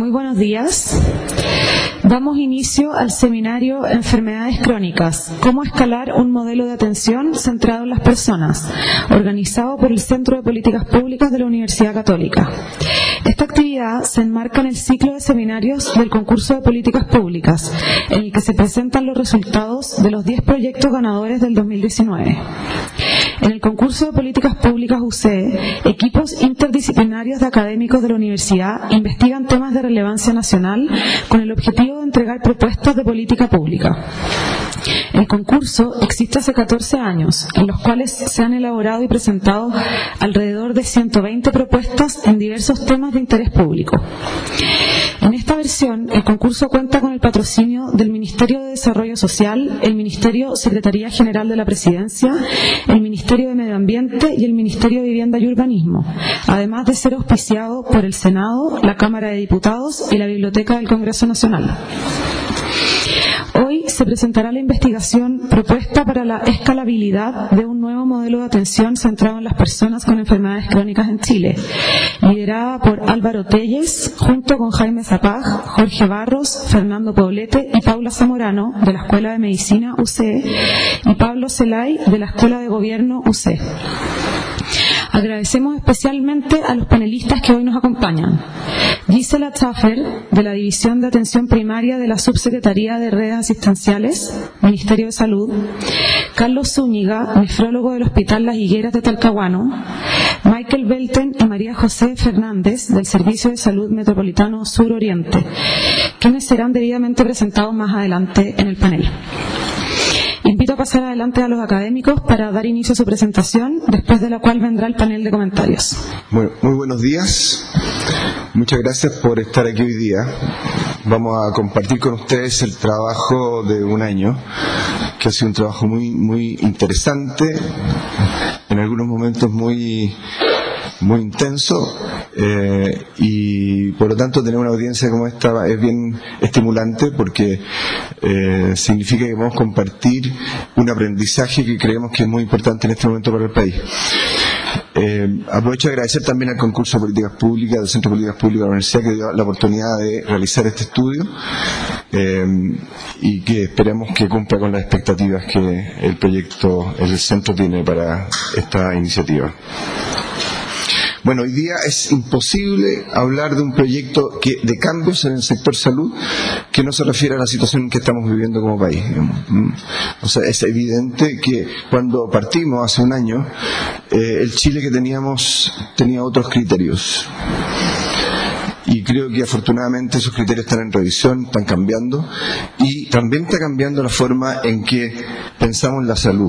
Muy buenos días. Damos inicio al seminario Enfermedades Crónicas, cómo escalar un modelo de atención centrado en las personas, organizado por el Centro de Políticas Públicas de la Universidad Católica. Esta actividad se enmarca en el ciclo de seminarios del concurso de políticas públicas, en el que se presentan los resultados de los 10 proyectos ganadores del 2019. En el concurso de políticas públicas UC, equipos interdisciplinarios de académicos de la universidad investigan temas de relevancia nacional con el objetivo de entregar propuestas de política pública. El concurso existe hace 14 años, en los cuales se han elaborado y presentado alrededor de 120 propuestas en diversos temas de interés público. En esta versión, el concurso cuenta con el patrocinio del Ministerio de Desarrollo Social, el Ministerio Secretaría General de la Presidencia, el Ministerio de Medio Ambiente y el Ministerio de Vivienda y Urbanismo, además de ser auspiciado por el Senado, la Cámara de Diputados y la Biblioteca del Congreso Nacional. Hoy se presentará la investigación propuesta para la escalabilidad de un nuevo modelo de atención centrado en las personas con enfermedades crónicas en Chile, liderada por Álvaro Telles, junto con Jaime Zapag, Jorge Barros, Fernando Poblete y Paula Zamorano, de la Escuela de Medicina UC, y Pablo Celay, de la Escuela de Gobierno UC. Agradecemos especialmente a los panelistas que hoy nos acompañan. Gisela Schaffer, de la División de Atención Primaria de la Subsecretaría de Redes Asistenciales, Ministerio de Salud; Carlos Zúñiga, nefrólogo del Hospital Las Higueras de Talcahuano; Michael Belten y María José Fernández, del Servicio de Salud Metropolitano Sur Oriente, quienes serán debidamente presentados más adelante en el panel. Invito a pasar adelante a los académicos para dar inicio a su presentación, después de la cual vendrá el panel de comentarios. Muy buenos días. Muchas gracias por estar aquí hoy día. Vamos a compartir con ustedes el trabajo de un año, que ha sido un trabajo muy interesante, en algunos momentos muy intenso, y por lo tanto tener una audiencia como esta es bien estimulante, porque significa que vamos a compartir un aprendizaje que creemos que es muy importante en este momento para el país. Aprovecho de agradecer también al concurso de políticas públicas del Centro de Políticas Públicas de la Universidad, que dio la oportunidad de realizar este estudio, y que esperemos que cumpla con las expectativas que el centro tiene para esta iniciativa. Bueno, hoy día es imposible hablar de un proyecto de cambios en el sector salud que no se refiere a la situación en que estamos viviendo como país. O sea, es evidente que cuando partimos hace un año, el Chile que teníamos tenía otros criterios. Y creo que afortunadamente esos criterios están en revisión, están cambiando, y también está cambiando la forma en que pensamos en la salud.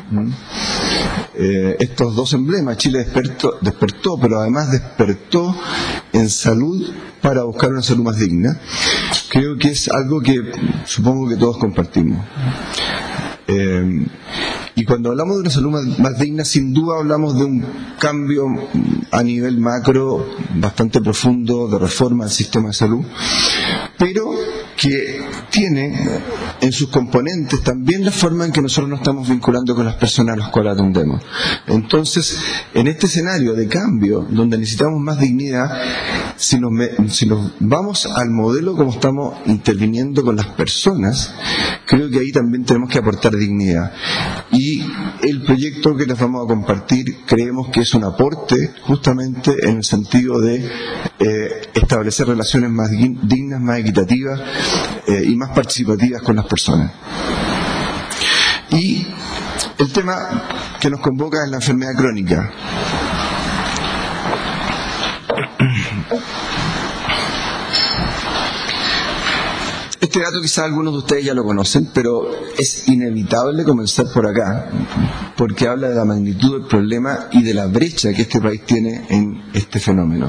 Estos dos emblemas, Chile despertó, pero además despertó en salud para buscar una salud más digna. Creo que es algo que supongo que todos compartimos. Y cuando hablamos de una salud más digna, sin duda hablamos de un cambio a nivel macro bastante profundo de reforma del sistema de salud, pero que tiene en sus componentes también la forma en que nosotros nos estamos vinculando con las personas a las cuales atendemos. Entonces, en este escenario de cambio, donde necesitamos más dignidad, si nos vamos al modelo como estamos interviniendo con las personas, creo que ahí también tenemos que aportar dignidad. Y el proyecto que les vamos a compartir creemos que es un aporte justamente en el sentido de establecer relaciones más dignas, más equitativas y más participativas con las personas. Y el tema que nos convoca es la enfermedad crónica. Este dato quizás algunos de ustedes ya lo conocen, pero es inevitable comenzar por acá, porque habla de la magnitud del problema y de la brecha que este país tiene en este fenómeno.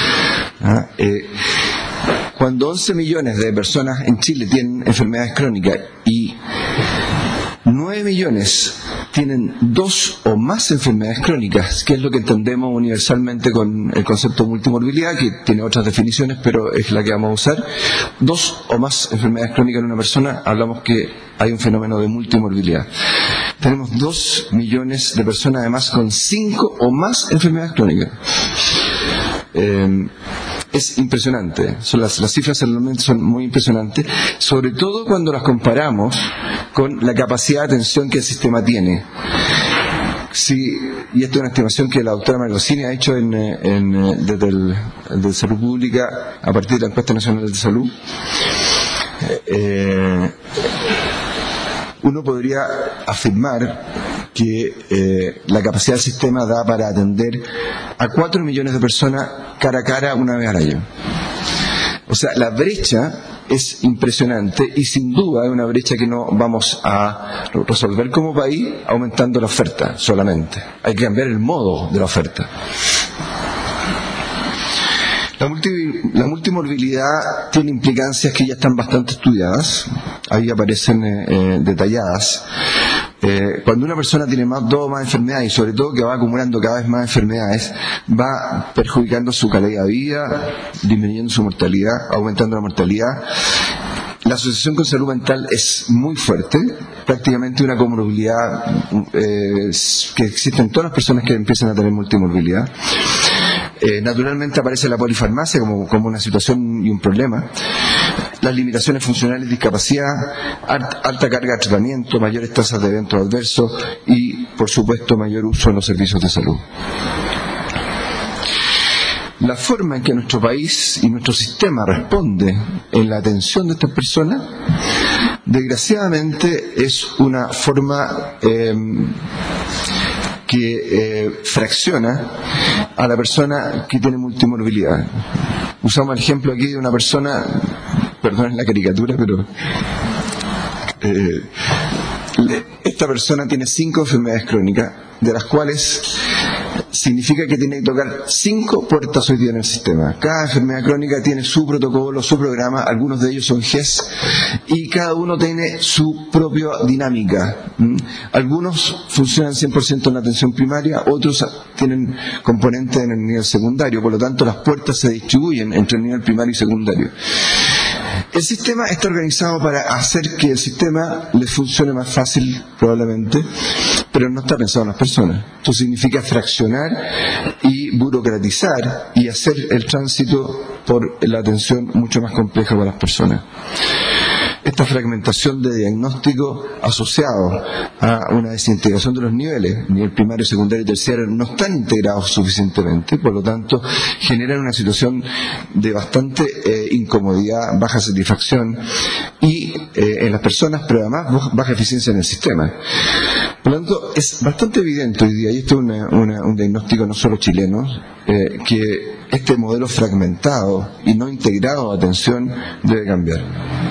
Cuando 11 millones de personas en Chile tienen enfermedades crónicas y 9 millones tienen 2 o más enfermedades crónicas, que es lo que entendemos universalmente con el concepto de multimorbilidad, que tiene otras definiciones, pero es la que vamos a usar. 2 o más enfermedades crónicas en una persona, hablamos que hay un fenómeno de multimorbilidad. Tenemos 2 millones de personas además con 5 o más enfermedades crónicas. es impresionante. Las cifras realmente son muy impresionantes, sobre todo cuando las comparamos con la capacidad de atención que el sistema tiene. Sí, y esta es una estimación que la doctora Margocini ha hecho desde el Salud Pública a partir de la Encuesta Nacional de Salud. Uno podría afirmar que la capacidad del sistema da para atender a 4 millones de personas cara a cara una vez al año. O sea, la brecha es impresionante y sin duda es una brecha que no vamos a resolver como país aumentando la oferta solamente. Hay que cambiar el modo de la oferta. La multimorbilidad tiene implicancias que ya están bastante estudiadas, ahí aparecen detalladas. Cuando una persona tiene dos o más enfermedades, y sobre todo que va acumulando cada vez más enfermedades, va perjudicando su calidad de vida, disminuyendo su mortalidad, aumentando la mortalidad. La asociación con salud mental es muy fuerte, prácticamente una comorbilidad que existe en todas las personas que empiezan a tener multimorbilidad. Naturalmente aparece la polifarmacia como una situación y un problema. Las limitaciones funcionales, discapacidad, alta carga de tratamiento, mayores tasas de eventos adversos y, por supuesto, mayor uso en los servicios de salud. La forma en que nuestro país y nuestro sistema responde en la atención de estas personas, desgraciadamente, es una forma que fracciona a la persona que tiene multimorbilidad. Usamos el ejemplo aquí de una persona, perdonen la caricatura, pero esta persona tiene 5 enfermedades crónicas, de las cuales significa que tiene que tocar 5 puertas hoy día en el sistema. Cada enfermedad crónica tiene su protocolo, su programa, algunos de ellos son GES, y cada uno tiene su propia dinámica. Algunos funcionan 100% en la atención primaria, otros tienen componentes en el nivel secundario, por lo tanto las puertas se distribuyen entre el nivel primario y secundario. El sistema está organizado para hacer que el sistema le funcione más fácil, probablemente, pero no está pensado en las personas. Esto significa fraccionar y burocratizar y hacer el tránsito por la atención mucho más compleja para las personas. Esta fragmentación de diagnóstico asociado a una desintegración de los niveles, nivel primario, secundario y terciario, no están integrados suficientemente, por lo tanto generan una situación de bastante incomodidad, baja satisfacción y en las personas, pero además baja eficiencia en el sistema. Por lo tanto, es bastante evidente hoy día, y esto es un diagnóstico no solo chileno, que este modelo fragmentado y no integrado de atención debe cambiar.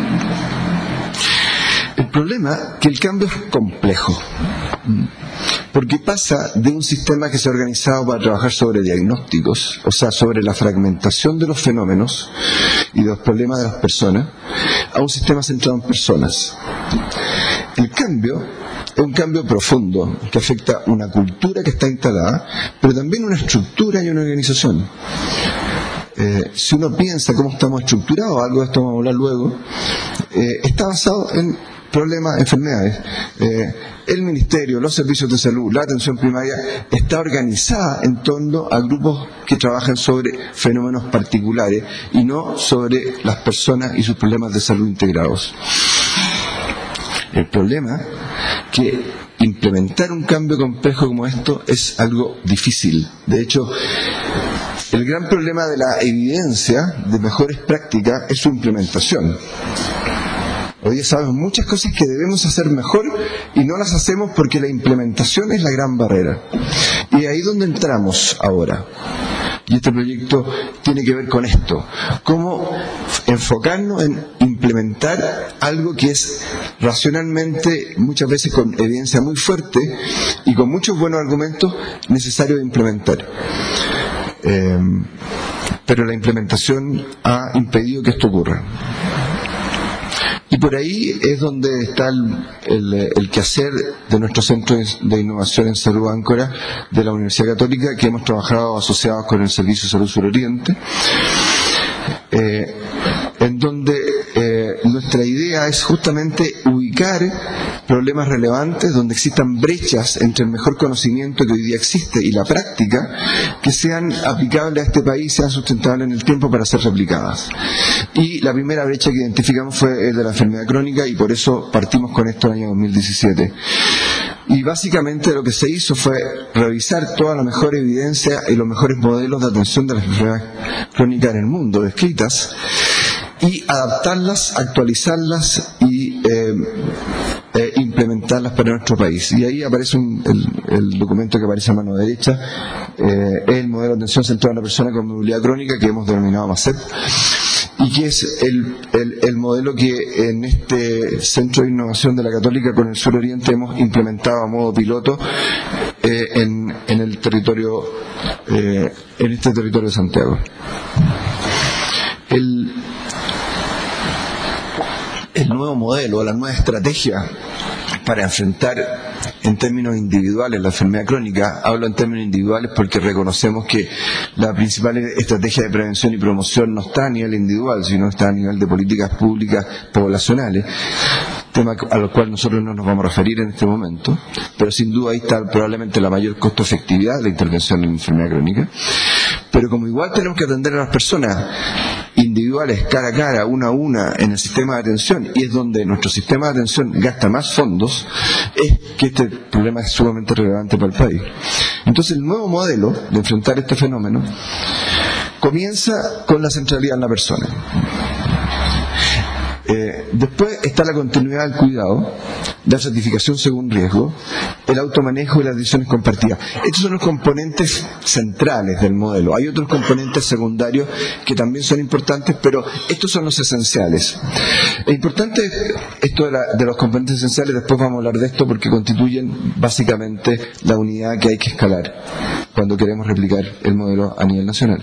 El problema es que el cambio es complejo, porque pasa de un sistema que se ha organizado para trabajar sobre diagnósticos, o sea, sobre la fragmentación de los fenómenos y de los problemas de las personas, a un sistema centrado en personas. El cambio es un cambio profundo que afecta una cultura que está instalada, pero también una estructura y una organización. Si uno piensa cómo estamos estructurados, algo de esto vamos a hablar luego, está basado en problemas, enfermedades. El ministerio, los servicios de salud, la atención primaria está organizada en torno a grupos que trabajan sobre fenómenos particulares y no sobre las personas y sus problemas de salud integrados. El problema es que implementar un cambio complejo como esto es algo difícil. De hecho, el gran problema de la evidencia de mejores prácticas es su implementación. Hoy día sabemos muchas cosas que debemos hacer mejor y no las hacemos porque la implementación es la gran barrera. Y ahí es donde entramos ahora. Y este proyecto tiene que ver con esto. Cómo enfocarnos en implementar algo que es racionalmente, muchas veces con evidencia muy fuerte y con muchos buenos argumentos, necesario de implementar. Pero la implementación ha impedido que esto ocurra. Y por ahí es donde está el quehacer de nuestro Centro de Innovación en Salud Áncora de la Universidad Católica, que hemos trabajado asociados con el Servicio de Salud Suroriente, en donde nuestra idea es justamente ubicar problemas relevantes donde existan brechas entre el mejor conocimiento que hoy día existe y la práctica que sean aplicables a este país, sean sustentables en el tiempo para ser replicadas. Y la primera brecha que identificamos fue el de la enfermedad crónica, y por eso partimos con esto en el año 2017. Y básicamente lo que se hizo fue revisar toda la mejor evidencia y los mejores modelos de atención de la enfermedad crónica en el mundo descritas, y adaptarlas, actualizarlas y implementarlas para nuestro país. Y ahí aparece el documento que aparece a mano derecha, el modelo de atención centrado en la persona con movilidad crónica, que hemos denominado MACEP, y que es el modelo que en este Centro de Innovación de la Católica con el Sur Oriente hemos implementado a modo piloto en el territorio, en este territorio de Santiago. El nuevo modelo, la nueva estrategia para enfrentar en términos individuales la enfermedad crónica, hablo en términos individuales porque reconocemos que la principal estrategia de prevención y promoción no está a nivel individual, sino está a nivel de políticas públicas poblacionales, tema a lo cual nosotros no nos vamos a referir en este momento, pero sin duda ahí está probablemente la mayor costo-efectividad de la intervención en la enfermedad crónica. Pero como igual tenemos que atender a las personas individuales cara a cara, una a una, en el sistema de atención, y es donde nuestro sistema de atención gasta más fondos, es que este problema es sumamente relevante para el país. Entonces el nuevo modelo de enfrentar este fenómeno comienza con la centralidad en la persona. Después está la continuidad del cuidado, la certificación según riesgo, el automanejo y las decisiones compartidas. Estos son los componentes centrales del modelo. Hay otros componentes secundarios que también son importantes, pero estos son los esenciales. Es importante esto de los componentes esenciales, después vamos a hablar de esto porque constituyen básicamente la unidad que hay que escalar cuando queremos replicar el modelo a nivel nacional.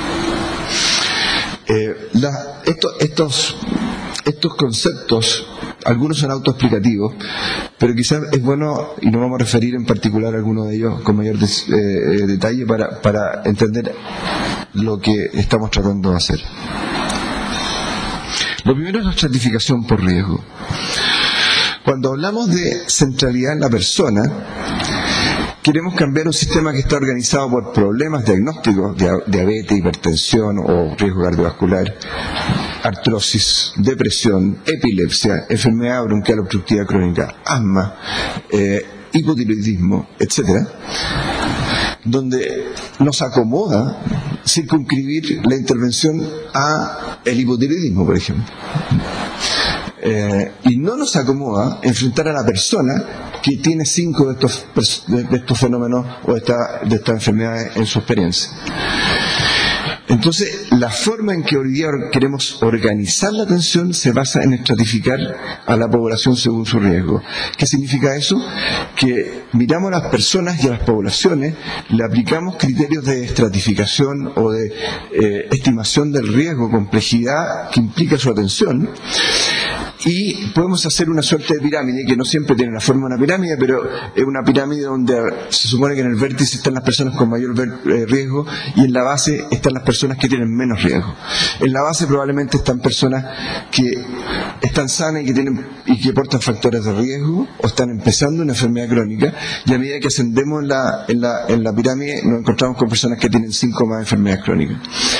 Estos conceptos, algunos son autoexplicativos, pero quizás es bueno, y nos vamos a referir en particular a algunos de ellos con mayor detalle para entender lo que estamos tratando de hacer. Lo primero es la estratificación por riesgo. Cuando hablamos de centralidad en la persona, queremos cambiar un sistema que está organizado por problemas diagnósticos, diabetes, hipertensión o riesgo cardiovascular, artrosis, depresión, epilepsia, enfermedad bronquial obstructiva crónica, asma, hipotiroidismo, etcétera, donde nos acomoda circunscribir la intervención a el hipotiroidismo, por ejemplo. Y no nos acomoda enfrentar a la persona que tiene 5 de estos fenómenos o de estas enfermedades en su experiencia. Entonces, la forma en que hoy día queremos organizar la atención se basa en estratificar a la población según su riesgo. ¿Qué significa eso? Que miramos a las personas y a las poblaciones, le aplicamos criterios de estratificación o de estimación del riesgo, complejidad que implica su atención, y podemos hacer una suerte de pirámide que no siempre tiene la forma de una pirámide, pero es una pirámide donde se supone que en el vértice están las personas con mayor riesgo y en la base están las personas que tienen menos riesgo. En la base probablemente están personas que están sanas y que portan factores de riesgo o están empezando una enfermedad crónica, y a medida que ascendemos en la pirámide nos encontramos con personas que tienen 5 o más enfermedades crónicas.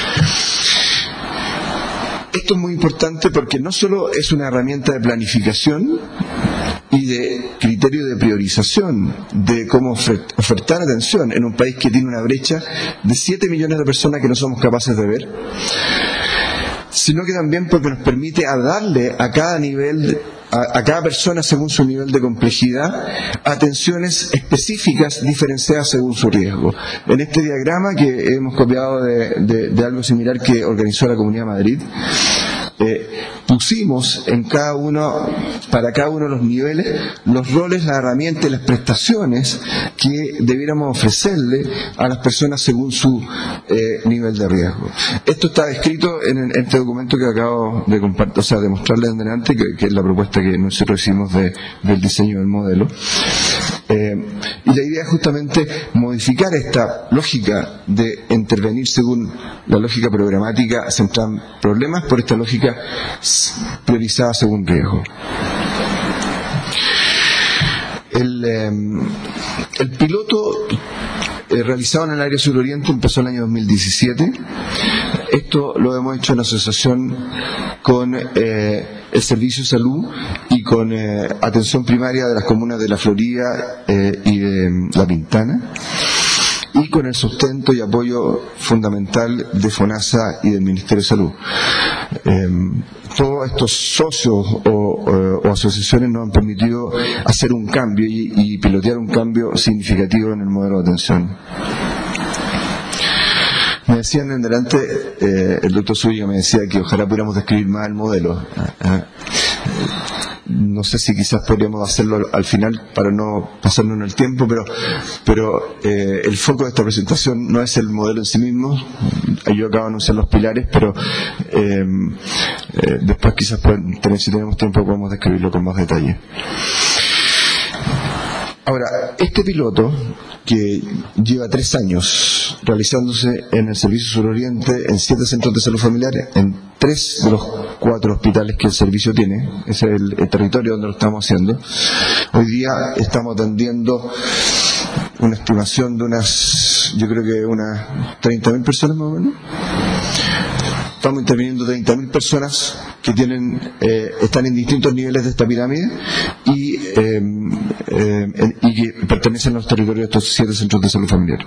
Esto es muy importante porque no solo es una herramienta de planificación y de criterio de priorización de cómo ofertar atención en un país que tiene una brecha de 7 millones de personas que no somos capaces de ver, sino que también porque nos permite darle a cada nivel, a cada persona según su nivel de complejidad, atenciones específicas diferenciadas según su riesgo. En este diagrama que hemos copiado de algo similar que organizó la Comunidad de Madrid, pusimos para cada uno de los niveles los roles, las herramientas y las prestaciones que debiéramos ofrecerle a las personas según su nivel de riesgo. Esto está escrito en este documento que acabo de compartir, o sea, de mostrarles delante, que es la propuesta que nosotros hicimos del diseño del modelo. Y la idea es justamente modificar esta lógica de intervenir según la lógica programática centrada en problemas por esta lógica priorizada según riesgo. El piloto realizado en el área suroriente empezó en el año 2017. Esto lo hemos hecho en asociación con el Servicio de Salud y con atención primaria de las comunas de La Florida y de La Pintana, y con el sustento y apoyo fundamental de FONASA y del Ministerio de Salud. Todos estos socios o asociaciones nos han permitido hacer un cambio y pilotear un cambio significativo en el modelo de atención. Me decían en delante, el doctor Zúñiga me decía que ojalá pudiéramos describir más el modelo. No sé si quizás podríamos hacerlo al final para no pasarnos en el tiempo, pero el foco de esta presentación no es el modelo en sí mismo. Yo acabo de anunciar los pilares, pero después quizás si tenemos tiempo podemos describirlo con más detalle. Ahora, este piloto, que lleva 3 años realizándose en el Servicio Suroriente, en 7 centros de salud familiar, en 3 de los 4 hospitales que el servicio tiene, ese es el territorio donde lo estamos haciendo. Hoy día estamos atendiendo una estimación de yo creo que unas 30.000 personas más o menos. Estamos interviniendo 30.000 personas que están en distintos niveles de esta pirámide y que pertenecen a los territorios de estos 7 centros de salud familiar.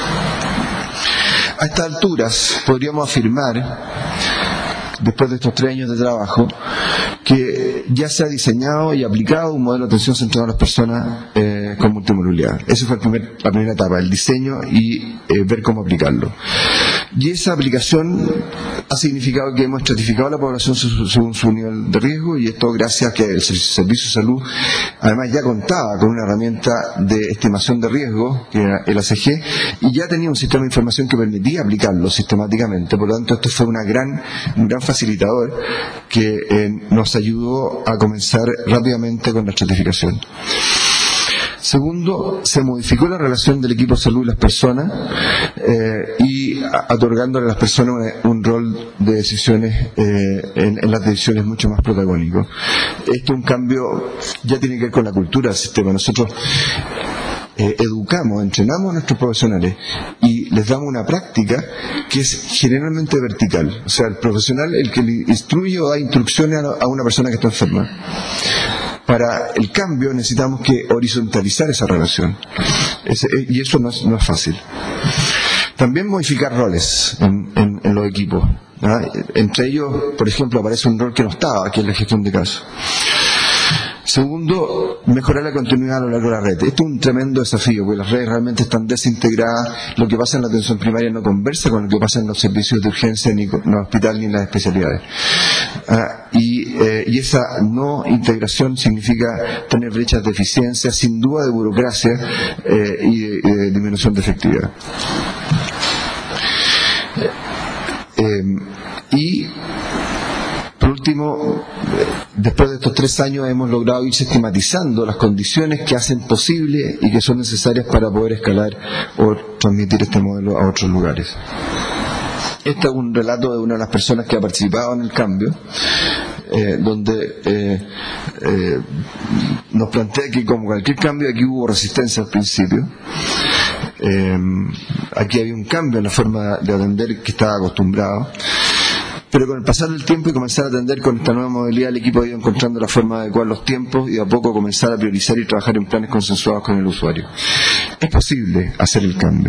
A estas alturas podríamos afirmar, después de estos 3 años de trabajo, que ya se ha diseñado y aplicado un modelo de atención centrado en las personas con multimodalidad. Esa fue la primera etapa, el diseño y ver cómo aplicarlo. Y esa aplicación ha significado que hemos estratificado a la población según su nivel de riesgo, y esto gracias a que el Servicio de Salud además ya contaba con una herramienta de estimación de riesgo, que era el ACG, y ya tenía un sistema de información que permitía aplicarlo sistemáticamente. Por lo tanto, esto fue un gran facilitador que nos ayudó a comenzar rápidamente con la estratificación. Segundo, se modificó la relación del equipo de salud y las personas, y otorgándole a las personas un rol de decisiones, en las decisiones mucho más protagónico. Esto es un cambio, ya tiene que ver con la cultura del sistema. Nosotros educamos, entrenamos a nuestros profesionales y les damos una práctica que es generalmente vertical. O sea, el profesional, el que le instruye o da instrucciones a una persona que está enferma. Para el cambio necesitamos que horizontalizar esa relación. Y eso no es fácil. También modificar roles en los equipos. Entre ellos, por ejemplo, aparece un rol que no estaba, que es la gestión de casos. Segundo, mejorar la continuidad a lo largo de la red. Esto es un tremendo desafío, porque las redes realmente están desintegradas. Lo que pasa en la atención primaria no conversa con lo que pasa en los servicios de urgencia, ni en los hospitales, ni en las especialidades. Y esa no integración significa tener brechas de eficiencia, sin duda de burocracia y de disminución de efectividad. Y por último, después de estos 3 años hemos logrado ir sistematizando las condiciones que hacen posible y que son necesarias para poder escalar o transmitir este modelo a otros lugares. Este es un relato de una de las personas que ha participado en el cambio, donde nos plantea que, como cualquier cambio, aquí hubo resistencia al principio. Aquí había un cambio en la forma de atender que estaba acostumbrado, pero con el pasar del tiempo y comenzar a atender con esta nueva modalidad, el equipo ha ido encontrando la forma de adecuar los tiempos y de a poco comenzar a priorizar y trabajar en planes consensuados con el usuario. Es posible hacer el cambio.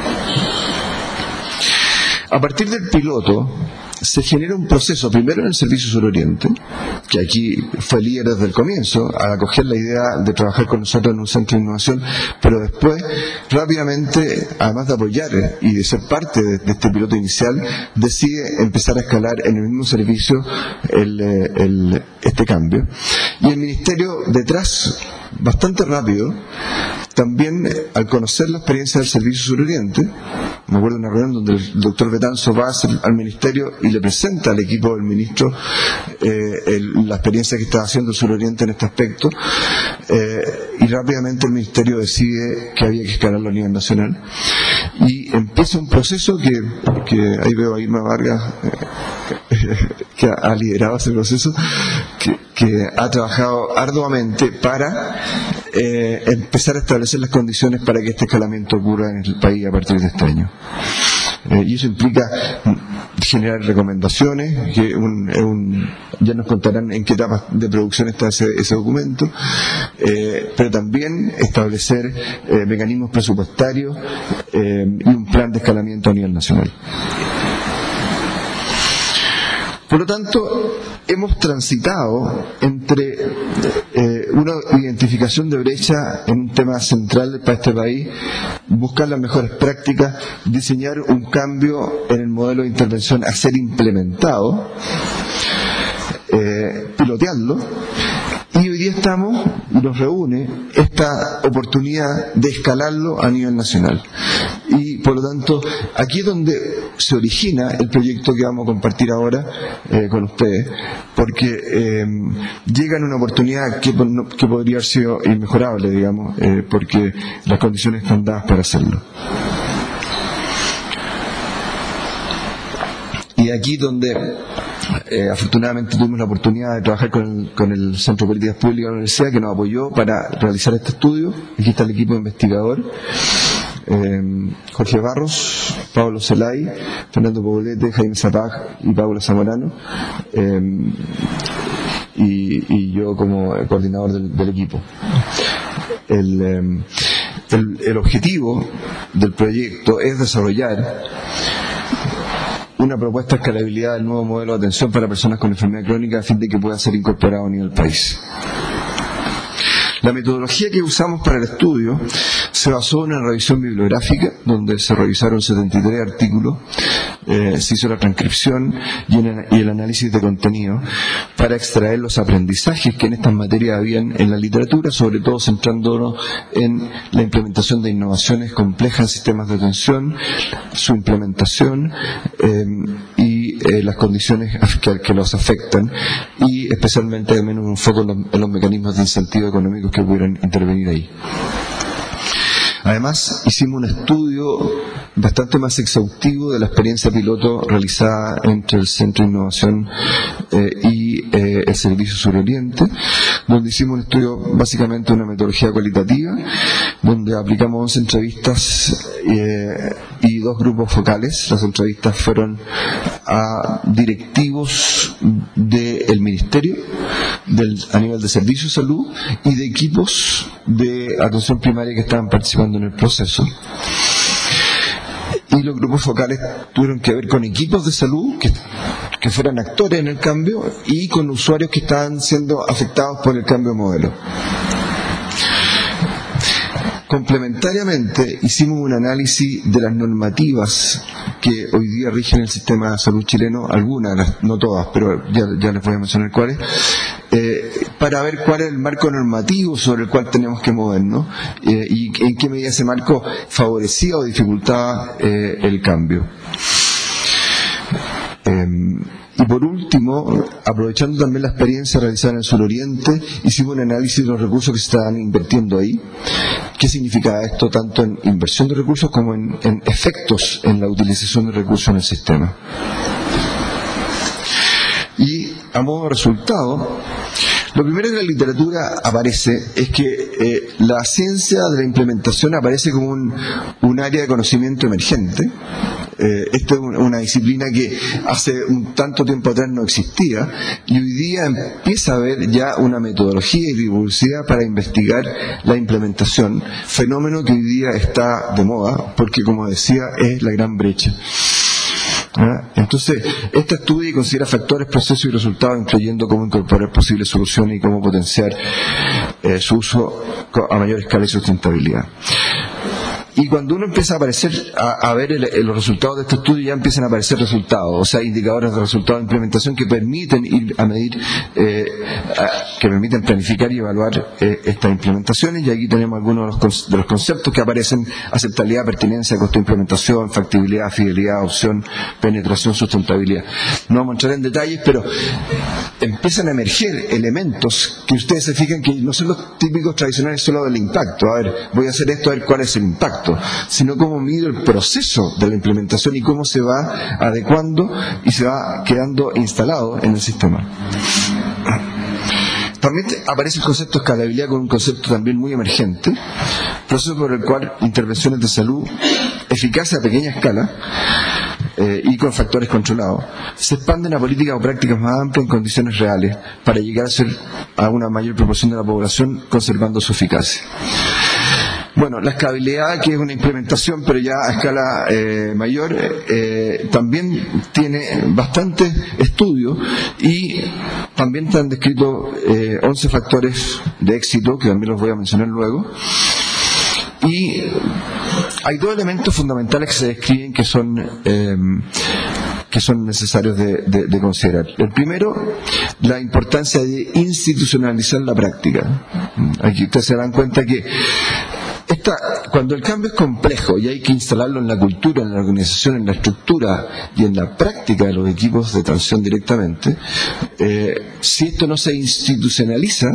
A partir del piloto se genera un proceso, primero en el Servicio Suroriente, que aquí fue líder desde el comienzo, a acoger la idea de trabajar con nosotros en un centro de innovación, pero después, rápidamente, además de apoyar y de ser parte de este piloto inicial, decide empezar a escalar en el mismo servicio este cambio. Y el Ministerio, detrás, bastante rápido, también, al conocer la experiencia del Servicio Suroriente, me acuerdo de una reunión donde el doctor Betanzo va al ministerio y le presenta al equipo del ministro la experiencia que está haciendo el Suroriente en este aspecto, y rápidamente el ministerio decide que había que escalarlo a nivel nacional, y empieza un proceso que ahí veo a Irma Vargas, que ha liderado ese proceso, que ha trabajado arduamente para empezar a establecer las condiciones para que este escalamiento ocurra en el país a partir de este año. Y eso implica generar recomendaciones, que ya nos contarán en qué etapa de producción está ese documento, pero también establecer mecanismos presupuestarios y un plan de escalamiento a nivel nacional. Por lo tanto, hemos transitado entre una identificación de brecha en un tema central para este país, buscar las mejores prácticas, diseñar un cambio en el modelo de intervención a ser implementado, pilotearlo, y hoy día nos reúne esta oportunidad de escalarlo a nivel nacional. Y por lo tanto, aquí es donde se origina el proyecto que vamos a compartir ahora con ustedes, porque llega en una oportunidad que podría haber sido inmejorable, digamos, porque las condiciones están dadas para hacerlo. Y aquí donde afortunadamente tuvimos la oportunidad de trabajar con el Centro de Políticas Públicas de la Universidad, que nos apoyó para realizar este estudio. Aquí está el equipo investigador: Jorge Barros, Pablo Zelay, Fernando Poblete, Jaime Zapag y Paula Zamorano, y yo como coordinador del equipo. El objetivo del proyecto es desarrollar una propuesta de escalabilidad del nuevo modelo de atención para personas con enfermedad crónica a fin de que pueda ser incorporado a nivel país. La metodología que usamos para el estudio se basó en una revisión bibliográfica donde se revisaron 73 artículos, se hizo la transcripción y el análisis de contenido para extraer los aprendizajes que en estas materias habían en la literatura, sobre todo centrándonos en la implementación de innovaciones complejas en sistemas de atención, su implementación y las condiciones que los afectan, y especialmente de menos un foco en los mecanismos de incentivo económicos que pudieran intervenir ahí. Además, hicimos un estudio bastante más exhaustivo de la experiencia piloto realizada entre el Centro de Innovación y el Servicio Suroriente, donde hicimos un estudio básicamente una metodología cualitativa, donde aplicamos 11 entrevistas y 2 grupos focales. Las entrevistas fueron a directivos del Ministerio, a nivel de Servicio de Salud, y de equipos de atención primaria que estaban participando en el proceso. Y los grupos focales tuvieron que ver con equipos de salud que fueran actores en el cambio y con usuarios que estaban siendo afectados por el cambio de modelo. Complementariamente, hicimos un análisis de las normativas que hoy día rigen el sistema de salud chileno, algunas, no todas, pero ya les voy a mencionar cuáles, para ver cuál es el marco normativo sobre el cual tenemos que movernos y en qué medida ese marco favorecía o dificultaba el cambio. Y por último, aprovechando también la experiencia realizada en el Suroriente, hicimos un análisis de los recursos que se estaban invirtiendo ahí. ¿Qué significaba esto tanto en inversión de recursos como en efectos en la utilización de recursos en el sistema? Y a modo de resultado, lo primero que en la literatura aparece es que la ciencia de la implementación aparece como un área de conocimiento emergente. Esta es una disciplina que hace un tanto tiempo atrás no existía, y hoy día empieza a haber ya una metodología y diversidad para investigar la implementación, fenómeno que hoy día está de moda porque, como decía, es la gran brecha. Entonces, este estudia y considera factores, procesos y resultados, incluyendo cómo incorporar posibles soluciones y cómo potenciar su uso a mayor escala y sustentabilidad. Y cuando uno empieza a aparecer, a ver los resultados de este estudio, ya empiezan a aparecer resultados, o sea, indicadores de resultados de implementación que permiten ir a medir, que permiten planificar y evaluar estas implementaciones. Y aquí tenemos algunos de los conceptos que aparecen: aceptabilidad, pertinencia, costo de implementación, factibilidad, fidelidad, opción, penetración, sustentabilidad. No vamos a entrar en detalles, pero empiezan a emerger elementos que ustedes se fijan que no son los típicos tradicionales solo del impacto. A ver, voy a hacer esto, a ver cuál es el impacto, sino cómo mido el proceso de la implementación y cómo se va adecuando y se va quedando instalado en el sistema. También aparece el concepto de escalabilidad, con un concepto también muy emergente, proceso por el cual intervenciones de salud eficaces a pequeña escala y con factores controlados se expanden a políticas o prácticas más amplias en condiciones reales para llegar a una mayor proporción de la población, conservando su eficacia. Bueno, la escalabilidad, que es una implementación pero ya a escala mayor, también tiene bastante estudio, y también están descritos 11 factores de éxito, que también los voy a mencionar luego. Y hay dos elementos fundamentales que se describen que son necesarios de considerar. El primero, la importancia de institucionalizar la práctica. Aquí ustedes se dan cuenta que cuando el cambio es complejo y hay que instalarlo en la cultura, en la organización, en la estructura y en la práctica de los equipos de atención directamente, si esto no se institucionaliza,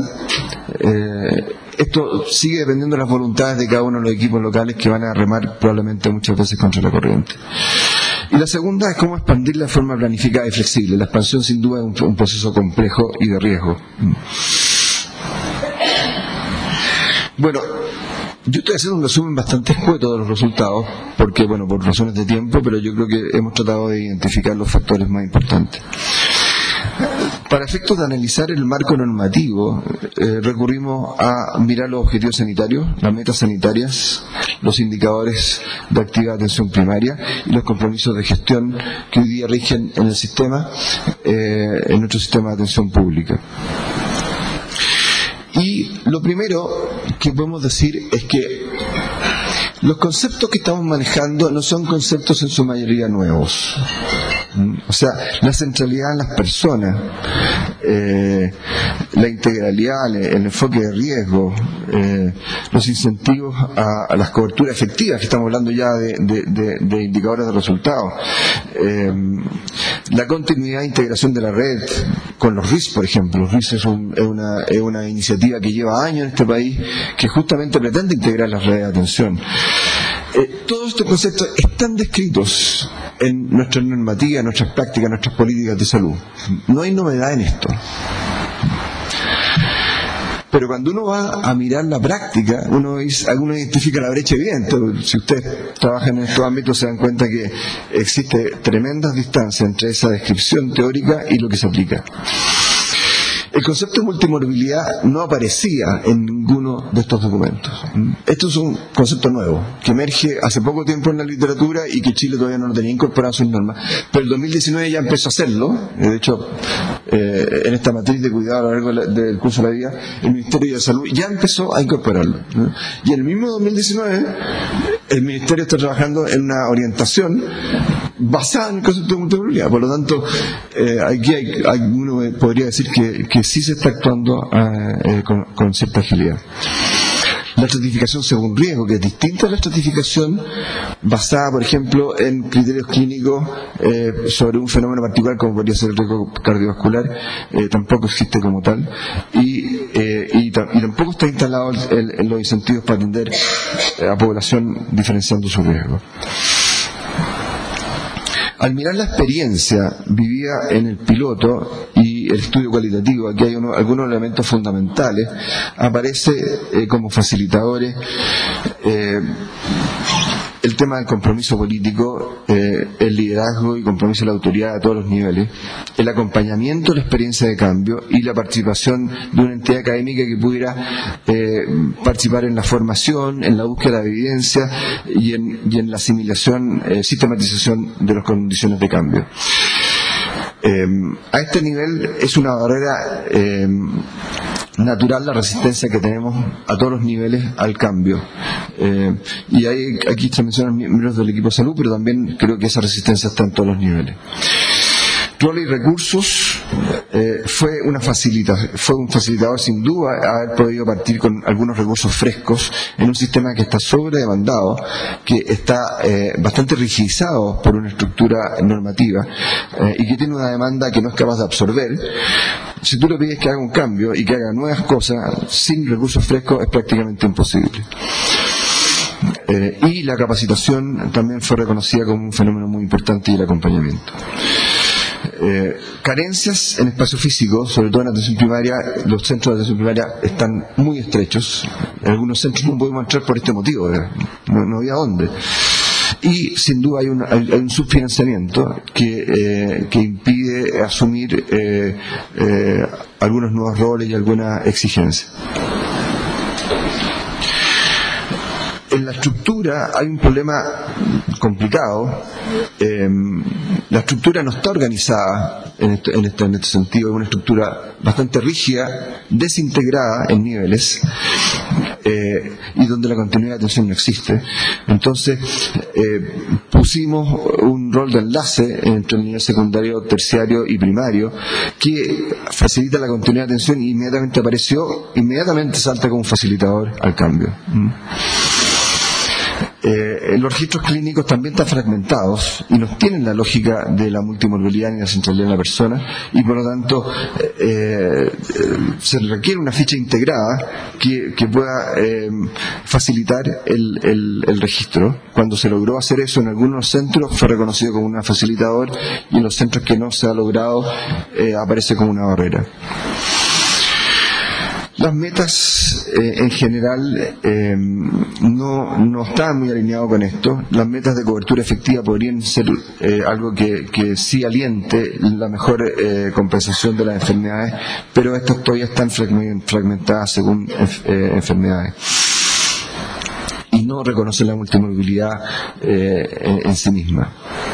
esto sigue dependiendo de las voluntades de cada uno de los equipos locales, que van a remar probablemente muchas veces contra la corriente. Y la segunda es cómo expandirla de forma planificada y flexible. La expansión sin duda es un proceso complejo y de riesgo. Bueno, yo estoy haciendo un resumen bastante escueto de los resultados, porque, bueno, por razones de tiempo, pero yo creo que hemos tratado de identificar los factores más importantes. Para efectos de analizar el marco normativo, recurrimos a mirar los objetivos sanitarios, las metas sanitarias, los indicadores de actividad de atención primaria y los compromisos de gestión que hoy día rigen en el sistema, en nuestro sistema de atención pública. Y lo primero que podemos decir es que los conceptos que estamos manejando no son conceptos en su mayoría nuevos. O sea, la centralidad en las personas, la integralidad, el enfoque de riesgo, los incentivos a las coberturas efectivas, que estamos hablando ya de indicadores de resultados, la continuidad e integración de la red con los RIS, por ejemplo. Los RIS es una iniciativa que lleva años en este país, que justamente pretende integrar las redes de atención. Todos estos conceptos están descritos en nuestras normativas, nuestras prácticas, nuestras políticas de salud. No hay novedad en esto. Pero cuando uno va a mirar la práctica, uno identifica la brecha evidente. Si ustedes trabajan en estos ámbitos, se dan cuenta que existe tremendas distancias entre esa descripción teórica y lo que se aplica. El concepto de multimorbilidad no aparecía en ninguno de estos documentos. Esto es un concepto nuevo, que emerge hace poco tiempo en la literatura y que Chile todavía no lo tenía incorporado a sus normas. Pero el 2019 ya empezó a hacerlo. De hecho, en esta matriz de cuidado a lo largo del curso de la vida, el Ministerio de Salud ya empezó a incorporarlo. Y en el mismo 2019, el Ministerio está trabajando en una orientación basada en el concepto de multimorbilidad. Por lo tanto, aquí uno podría decir que sí se está actuando con cierta agilidad. La estratificación según riesgo, que es distinta a la estratificación basada, por ejemplo, en criterios clínicos sobre un fenómeno particular, como podría ser el riesgo cardiovascular, tampoco existe como tal, y tampoco está instalado en los incentivos para atender a población diferenciando su riesgo. Al mirar la experiencia vivida en el piloto y el estudio cualitativo, aquí hay algunos elementos fundamentales. Aparece como facilitadores el tema del compromiso político, el liderazgo y compromiso de la autoridad a todos los niveles, el acompañamiento de la experiencia de cambio y la participación de una entidad académica que pudiera participar en la formación, en la búsqueda de evidencia y en la asimilación, sistematización de las condiciones de cambio. A este nivel es una barrera natural la resistencia que tenemos a todos los niveles al cambio. Y aquí se mencionan miembros del equipo de salud, pero también creo que esa resistencia está en todos los niveles. Rol y recursos fue un facilitador sin duda haber podido partir con algunos recursos frescos en un sistema que está sobredemandado, que está bastante rigidizado por una estructura normativa y que tiene una demanda que no es capaz de absorber. Si tú le pides que haga un cambio y que haga nuevas cosas sin recursos frescos, es prácticamente imposible. Y la capacitación también fue reconocida como un fenómeno muy importante y el acompañamiento. Carencias en espacio físico, sobre todo en atención primaria. Los centros de atención primaria están muy estrechos. En algunos centros no podemos entrar por este motivo, no había dónde. Y sin duda hay un subfinanciamiento que impide asumir algunos nuevos roles y algunas exigencias. En la estructura hay un problema complicado. La estructura no está organizada en este sentido. Es una estructura bastante rígida, desintegrada en niveles, y donde la continuidad de atención no existe. Entonces pusimos un rol de enlace entre el nivel secundario, terciario y primario que facilita la continuidad de atención y inmediatamente salta como un facilitador al cambio. Los registros clínicos también están fragmentados y no tienen la lógica de la multimorbilidad ni la centralidad de la persona, y por lo tanto se requiere una ficha integrada que pueda facilitar el registro. Cuando se logró hacer eso en algunos centros fue reconocido como un facilitador, y en los centros que no se ha logrado aparece como una barrera. Las metas en general no estaban muy alineadas con esto. Las metas de cobertura efectiva podrían ser algo que sí aliente la mejor compensación de las enfermedades, pero estas todavía están fragmentadas según enfermedades y no reconocen la multimorbilidad en sí misma.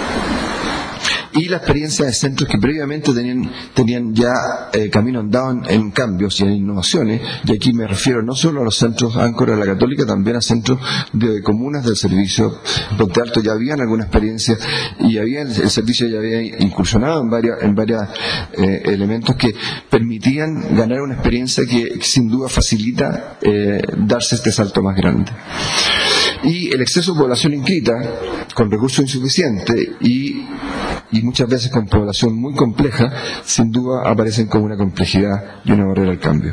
Y la experiencia de centros que previamente tenían ya camino andado en cambios y en innovaciones, y aquí me refiero no solo a los centros áncora de la Católica, también a centros de comunas del servicio. Ponte Alto ya habían alguna experiencia y el servicio ya había incursionado en varios elementos que permitían ganar una experiencia que sin duda facilita darse este salto más grande. Y el exceso de población inscrita con recursos insuficientes y muchas veces con población muy compleja, sin duda aparecen como una complejidad y una barrera al cambio.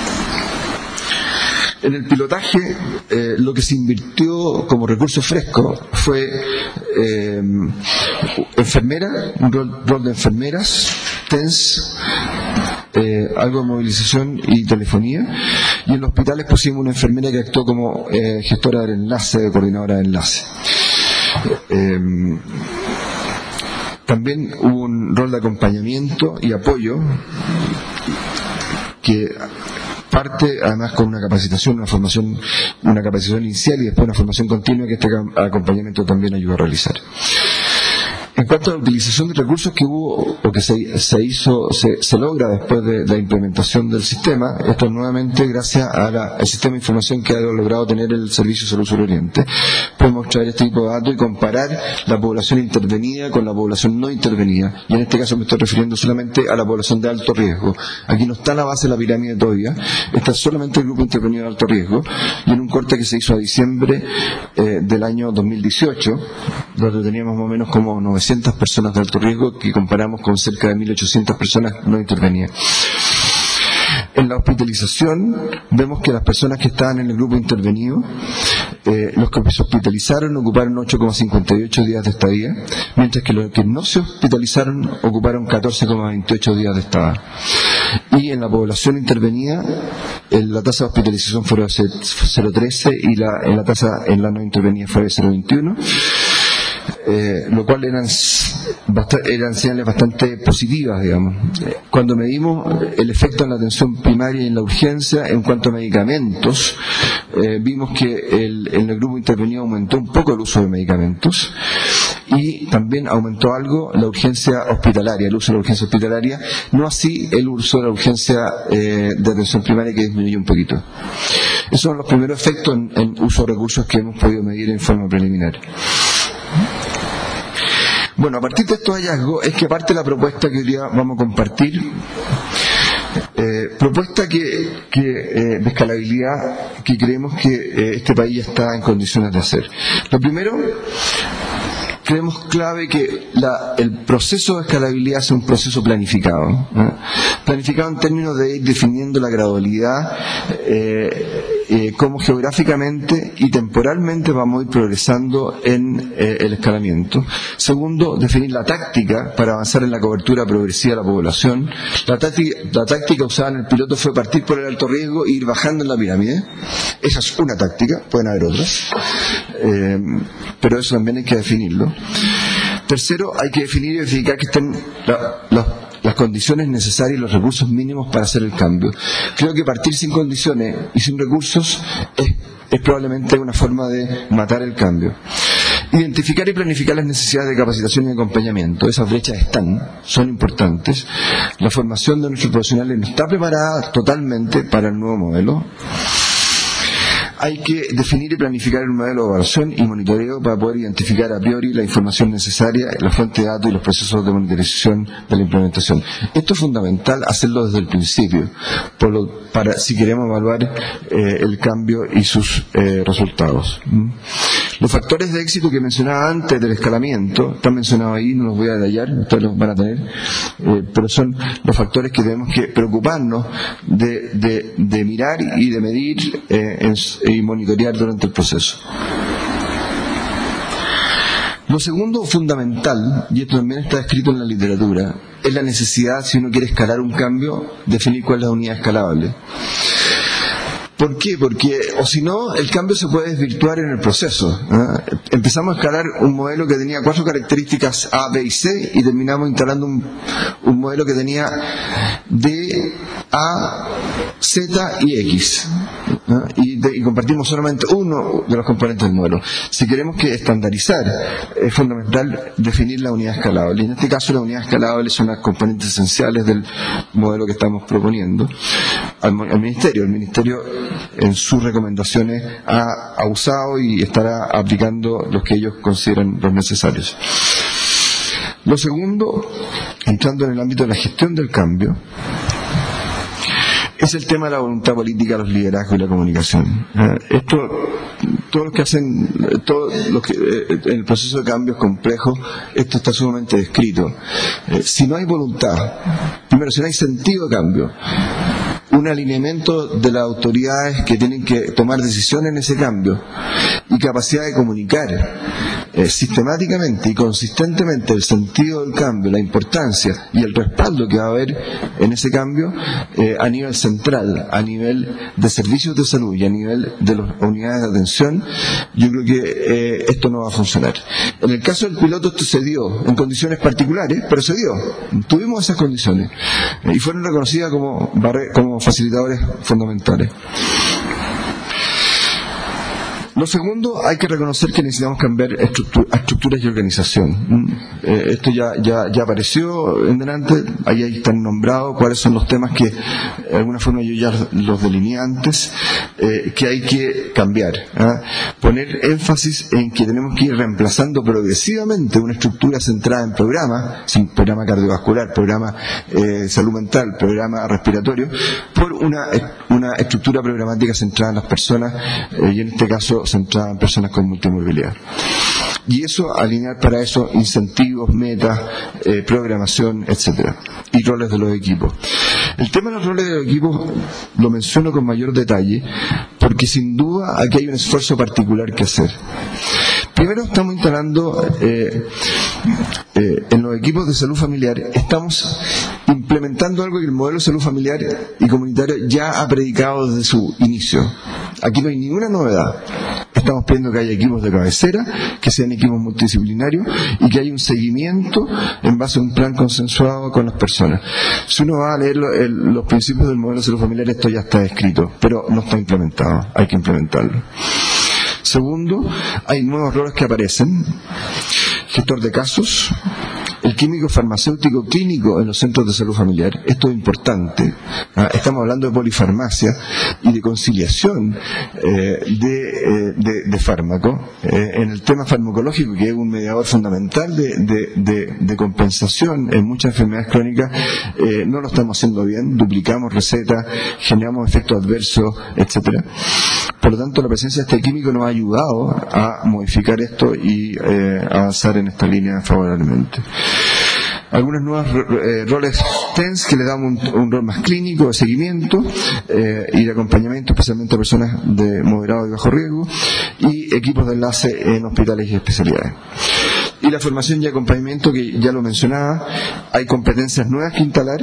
En el pilotaje, lo que se invirtió como recurso fresco fue enfermera, un rol de enfermeras, TENS, algo de movilización y telefonía, y en los hospitales pusimos una enfermera que actuó como gestora del enlace, coordinadora de enlace. También hubo un rol de acompañamiento y apoyo que parte además con una capacitación, una capacitación inicial y después una formación continua que este acompañamiento también ayuda a realizar. En cuanto a la utilización de recursos que hubo o que se logra después de la implementación del sistema, esto es nuevamente gracias al sistema de información que ha logrado tener el Servicio de Salud Sur Oriente. Podemos traer este tipo de datos y comparar la población intervenida con la población no intervenida, y en este caso me estoy refiriendo solamente a la población de alto riesgo. Aquí no está la base de la pirámide todavía, está solamente el grupo intervenido de alto riesgo, y en un corte que se hizo a diciembre del año 2018, donde teníamos más o menos como 900 personas de alto riesgo, que comparamos con cerca de 1.800 personas no intervenidas. En la hospitalización vemos que las personas que estaban en el grupo intervenido, los que se hospitalizaron ocuparon 8,58 días de estadía, mientras que los que no se hospitalizaron ocuparon 14,28 días de estadía. Y en la población intervenida, la tasa de hospitalización fue de 0,13 y la tasa en la no intervenida fue de 0,21. Lo cual eran señales bastante positivas, digamos. Cuando medimos el efecto en la atención primaria y en la urgencia en cuanto a medicamentos, vimos que en el grupo intervenido aumentó un poco el uso de medicamentos, y también aumentó algo la urgencia hospitalaria, el uso de la urgencia hospitalaria, no así el uso de la urgencia de atención primaria, que disminuyó un poquito. Esos son los primeros efectos en uso de recursos que hemos podido medir en forma preliminar. Bueno, a partir de estos hallazgos es que parte la propuesta que hoy día vamos a compartir. Propuesta de escalabilidad que creemos que este país ya está en condiciones de hacer. Lo primero, creemos clave que el proceso de escalabilidad sea un proceso planificado, ¿eh? Planificado en términos de ir definiendo la gradualidad, cómo geográficamente y temporalmente vamos a ir progresando en el escalamiento. Segundo, definir la táctica para avanzar en la cobertura progresiva de la población. La táctica usada en el piloto fue partir por el alto riesgo e ir bajando en la pirámide. Esa es una táctica, pueden haber otras, pero eso también hay que definirlo. Tercero, hay que definir y verificar que estén las condiciones necesarias y los recursos mínimos para hacer el cambio. Creo que partir sin condiciones y sin recursos es probablemente una forma de matar el cambio. Identificar y planificar las necesidades de capacitación y acompañamiento. Esas brechas son importantes. La formación de nuestros profesionales no está preparada totalmente para el nuevo modelo. Hay que definir y planificar el modelo de evaluación y monitoreo para poder identificar a priori la información necesaria, la fuente de datos y los procesos de monitorización de la implementación. Esto es fundamental hacerlo desde el principio, para si queremos evaluar el cambio y sus resultados. Los factores de éxito que mencionaba antes del escalamiento, están mencionados ahí, no los voy a detallar, ustedes los van a tener, pero son los factores que tenemos que preocuparnos de mirar y de medir y monitorear durante el proceso. Lo segundo fundamental, y esto también está escrito en la literatura, es la necesidad, si uno quiere escalar un cambio, definir cuál es la unidad escalable. ¿Por qué? Porque, o si no, el cambio se puede desvirtuar en el proceso, ¿eh? Empezamos a escalar un modelo que tenía 4 características A, B y C, y terminamos instalando un modelo que tenía D, A, Z y X, ¿eh? Y compartimos solamente uno de los componentes del modelo. Si queremos que estandarizar, es fundamental definir la unidad escalable. Y en este caso, la unidad escalable son las componentes esenciales del modelo que estamos proponiendo al Ministerio. El Ministerio, en sus recomendaciones, ha usado y estará aplicando los que ellos consideran los necesarios. Lo segundo, entrando en el ámbito de la gestión del cambio, es el tema de la voluntad política, los liderazgos y la comunicación. Todos los que hacen, en el proceso de cambio es complejo, esto está sumamente descrito. Si no hay voluntad, primero, si no hay sentido de cambio, un alineamiento de las autoridades que tienen que tomar decisiones en ese cambio y capacidad de comunicar sistemáticamente y consistentemente el sentido del cambio, la importancia y el respaldo que va a haber en ese cambio a nivel central, a nivel de servicios de salud y a nivel de las unidades de atención, yo creo que esto no va a funcionar. En el caso del piloto esto se dio en condiciones particulares, pero se dio. Tuvimos esas condiciones y fueron reconocidas como facilitadores fundamentales. Lo segundo, hay que reconocer que necesitamos cambiar estructuras y organización. Esto ya apareció en delante, ahí están nombrados cuáles son los temas que de alguna forma yo ya los delineé antes, que hay que cambiar. Poner énfasis en que tenemos que ir reemplazando progresivamente una estructura centrada en programa cardiovascular, programa salud mental, programa respiratorio, por una estructura programática centrada en las personas, y en este caso centrada en personas con multimorbilidad. Y eso, alinear para eso incentivos, metas, programación, etcétera, y roles de los equipos. El tema de los roles de los equipos lo menciono con mayor detalle porque sin duda aquí hay un esfuerzo particular que hacer. Primero, estamos instalando en los equipos de salud familiar, estamos implementando algo que el modelo de salud familiar y comunitario ya ha predicado desde su inicio. Aquí no hay ninguna novedad. Estamos pidiendo que haya equipos de cabecera, que sean equipos multidisciplinarios y que haya un seguimiento en base a un plan consensuado con las personas. Si uno va a leer los principios del modelo de salud familiar, esto ya está escrito, pero no está implementado. Hay que implementarlo. Segundo, hay nuevos roles que aparecen. gestor de casos, el químico farmacéutico clínico en los centros de salud familiar. Esto es importante. Estamos hablando de polifarmacia y de conciliación de fármacos. En el tema farmacológico, que es un mediador fundamental de compensación en muchas enfermedades crónicas, no lo estamos haciendo bien. Duplicamos recetas, generamos efectos adversos, etcétera. Por lo tanto, la presencia de este químico nos ha ayudado a modificar esto y avanzar en esta línea favorablemente. Algunos nuevos roles TENS que le damos un rol más clínico de seguimiento y de acompañamiento, especialmente a personas de moderado y bajo riesgo, y equipos de enlace en hospitales y especialidades. Y la formación y acompañamiento, que ya lo mencionaba, hay competencias nuevas que instalar.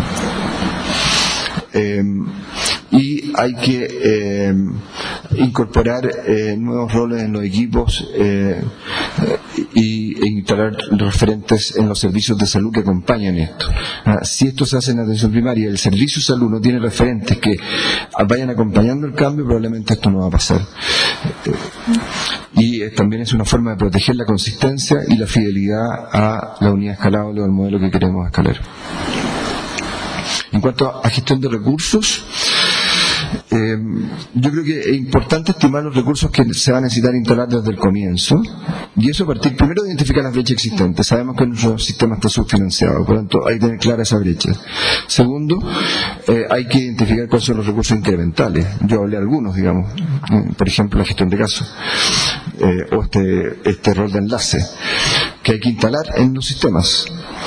Y hay que incorporar nuevos roles en los equipos e instalar referentes en los servicios de salud que acompañan esto. Si esto se hace en atención primaria y el servicio de salud no tiene referentes que vayan acompañando el cambio, probablemente esto no va a pasar. Y también es una forma de proteger la consistencia y la fidelidad a la unidad escalable o al modelo que queremos escalar. En cuanto a gestión de recursos, yo creo que es importante estimar los recursos que se van a necesitar instalar desde el comienzo, y eso a partir primero de identificar las brechas existentes. Sabemos que nuestro sistema está subfinanciado, por lo tanto hay que tener clara esa brecha. Segundo, hay que identificar cuáles son los recursos incrementales. Yo hablé de algunos, digamos, por ejemplo la gestión de casos, o este rol de enlace que hay que instalar en los sistemas.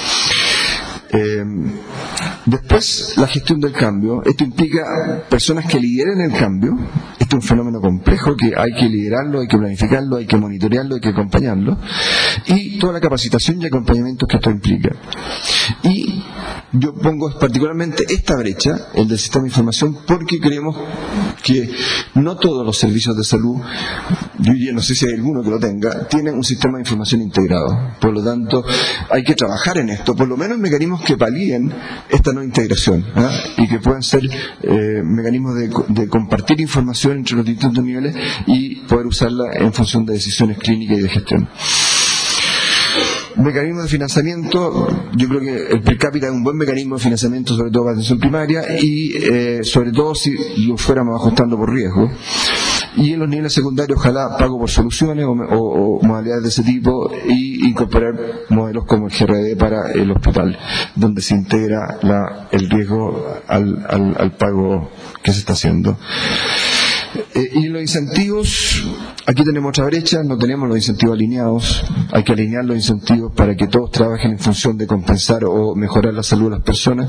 Después, la gestión del cambio. Esto implica personas que lideren el cambio. Este es un fenómeno complejo que hay que liderarlo, hay que planificarlo, hay que monitorearlo, hay que acompañarlo, y toda la capacitación y acompañamiento que esto implica. Y yo pongo particularmente esta brecha, el del sistema de información, porque creemos que no todos los servicios de salud, yo diría, no sé si hay alguno que lo tenga, tienen un sistema de información integrado. Por lo tanto, hay que trabajar en esto, por lo menos mecanismos que palíen esta no integración, y que puedan ser mecanismos de compartir información entre los distintos niveles y poder usarla en función de decisiones clínicas y de gestión. Mecanismos de financiamiento, yo creo que el per cápita es un buen mecanismo de financiamiento, sobre todo para atención primaria, y sobre todo si lo fuéramos ajustando por riesgo. Y en los niveles secundarios, ojalá pago por soluciones o modalidades de ese tipo, y incorporar modelos como el GRD para el hospital, donde se integra el riesgo al pago que se está haciendo. Y los incentivos, aquí tenemos otra brecha, no tenemos los incentivos alineados. Hay que alinear los incentivos para que todos trabajen en función de compensar o mejorar la salud de las personas.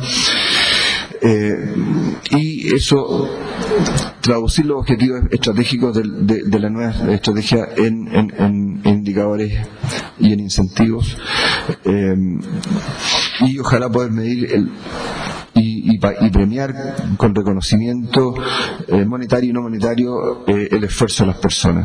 Y eso, traducir los objetivos estratégicos de la nueva estrategia en indicadores y en incentivos, y ojalá poder medir y premiar con reconocimiento monetario y no monetario el esfuerzo de las personas.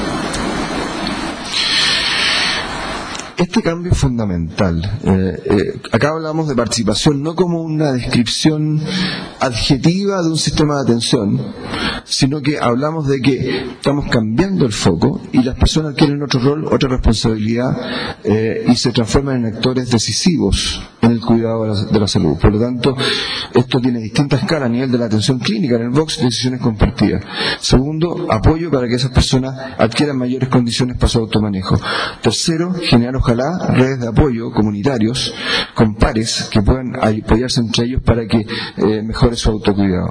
Este cambio es fundamental. Acá hablamos de participación no como una descripción adjetiva de un sistema de atención, sino que hablamos de que estamos cambiando el foco y las personas adquieren otro rol, otra responsabilidad, y se transforman en actores decisivos en el cuidado de la salud. Por lo tanto, esto tiene distintas escalas a nivel de la atención clínica, en el box, decisiones compartidas. Segundo, apoyo para que esas personas adquieran mayores condiciones para su automanejo. Tercero, generar ojalá redes de apoyo comunitarios con pares que puedan apoyarse entre ellos para que mejore su autocuidado.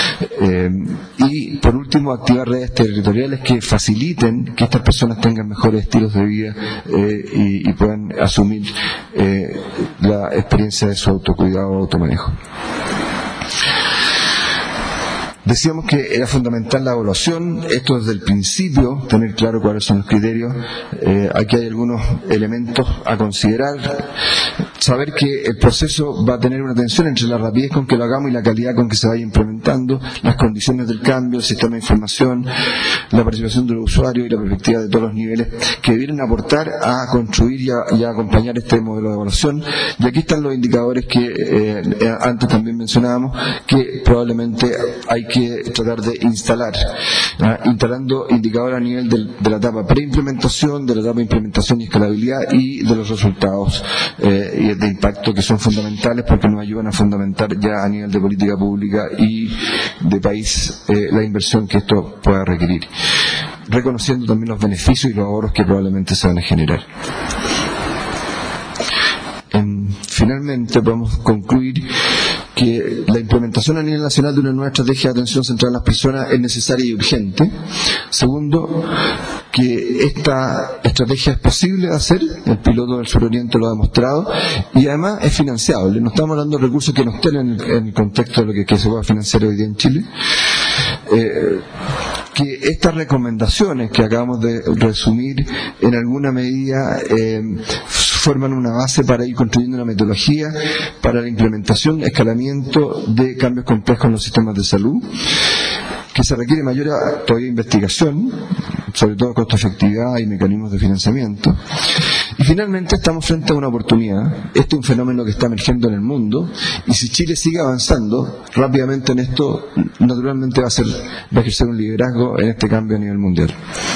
Y por último, activar redes territoriales que faciliten que estas personas tengan mejores estilos de vida y puedan asumir la experiencia de su autocuidado o automanejo. Decíamos que era fundamental la evaluación, esto desde el principio, tener claro cuáles son los criterios. Aquí hay algunos elementos a considerar. Saber que el proceso va a tener una tensión entre la rapidez con que lo hagamos y la calidad con que se vaya implementando, las condiciones del cambio, el sistema de información, la participación de los usuarios y la perspectiva de todos los niveles que vienen a aportar a construir y a acompañar este modelo de evaluación. Y aquí están los indicadores que antes también mencionábamos, que probablemente probablemente hay que tratar de instalar, instalando indicadores a nivel de la etapa preimplementación, de la etapa de implementación y escalabilidad y de los resultados y de impacto, que son fundamentales porque nos ayudan a fundamentar ya a nivel de política pública y de país la inversión que esto pueda requerir, reconociendo también los beneficios y los ahorros que probablemente se van a generar. Finalmente podemos concluir que la implementación a nivel nacional de una nueva estrategia de atención central a las personas es necesaria y urgente. Segundo, que esta estrategia es posible de hacer, el piloto del Suroriente lo ha demostrado, y además es financiable. No estamos hablando de recursos que no estén en el contexto de lo que se pueda financiar hoy día en Chile. Que estas recomendaciones que acabamos de resumir en alguna medida forman una base para ir construyendo una metodología para la implementación, escalamiento de cambios complejos en los sistemas de salud, que se requiere mayor todavía investigación, sobre todo costo-efectividad y mecanismos de financiamiento. Y finalmente estamos frente a una oportunidad. Este es un fenómeno que está emergiendo en el mundo, y si Chile sigue avanzando rápidamente en esto, naturalmente va a ejercer un liderazgo en este cambio a nivel mundial.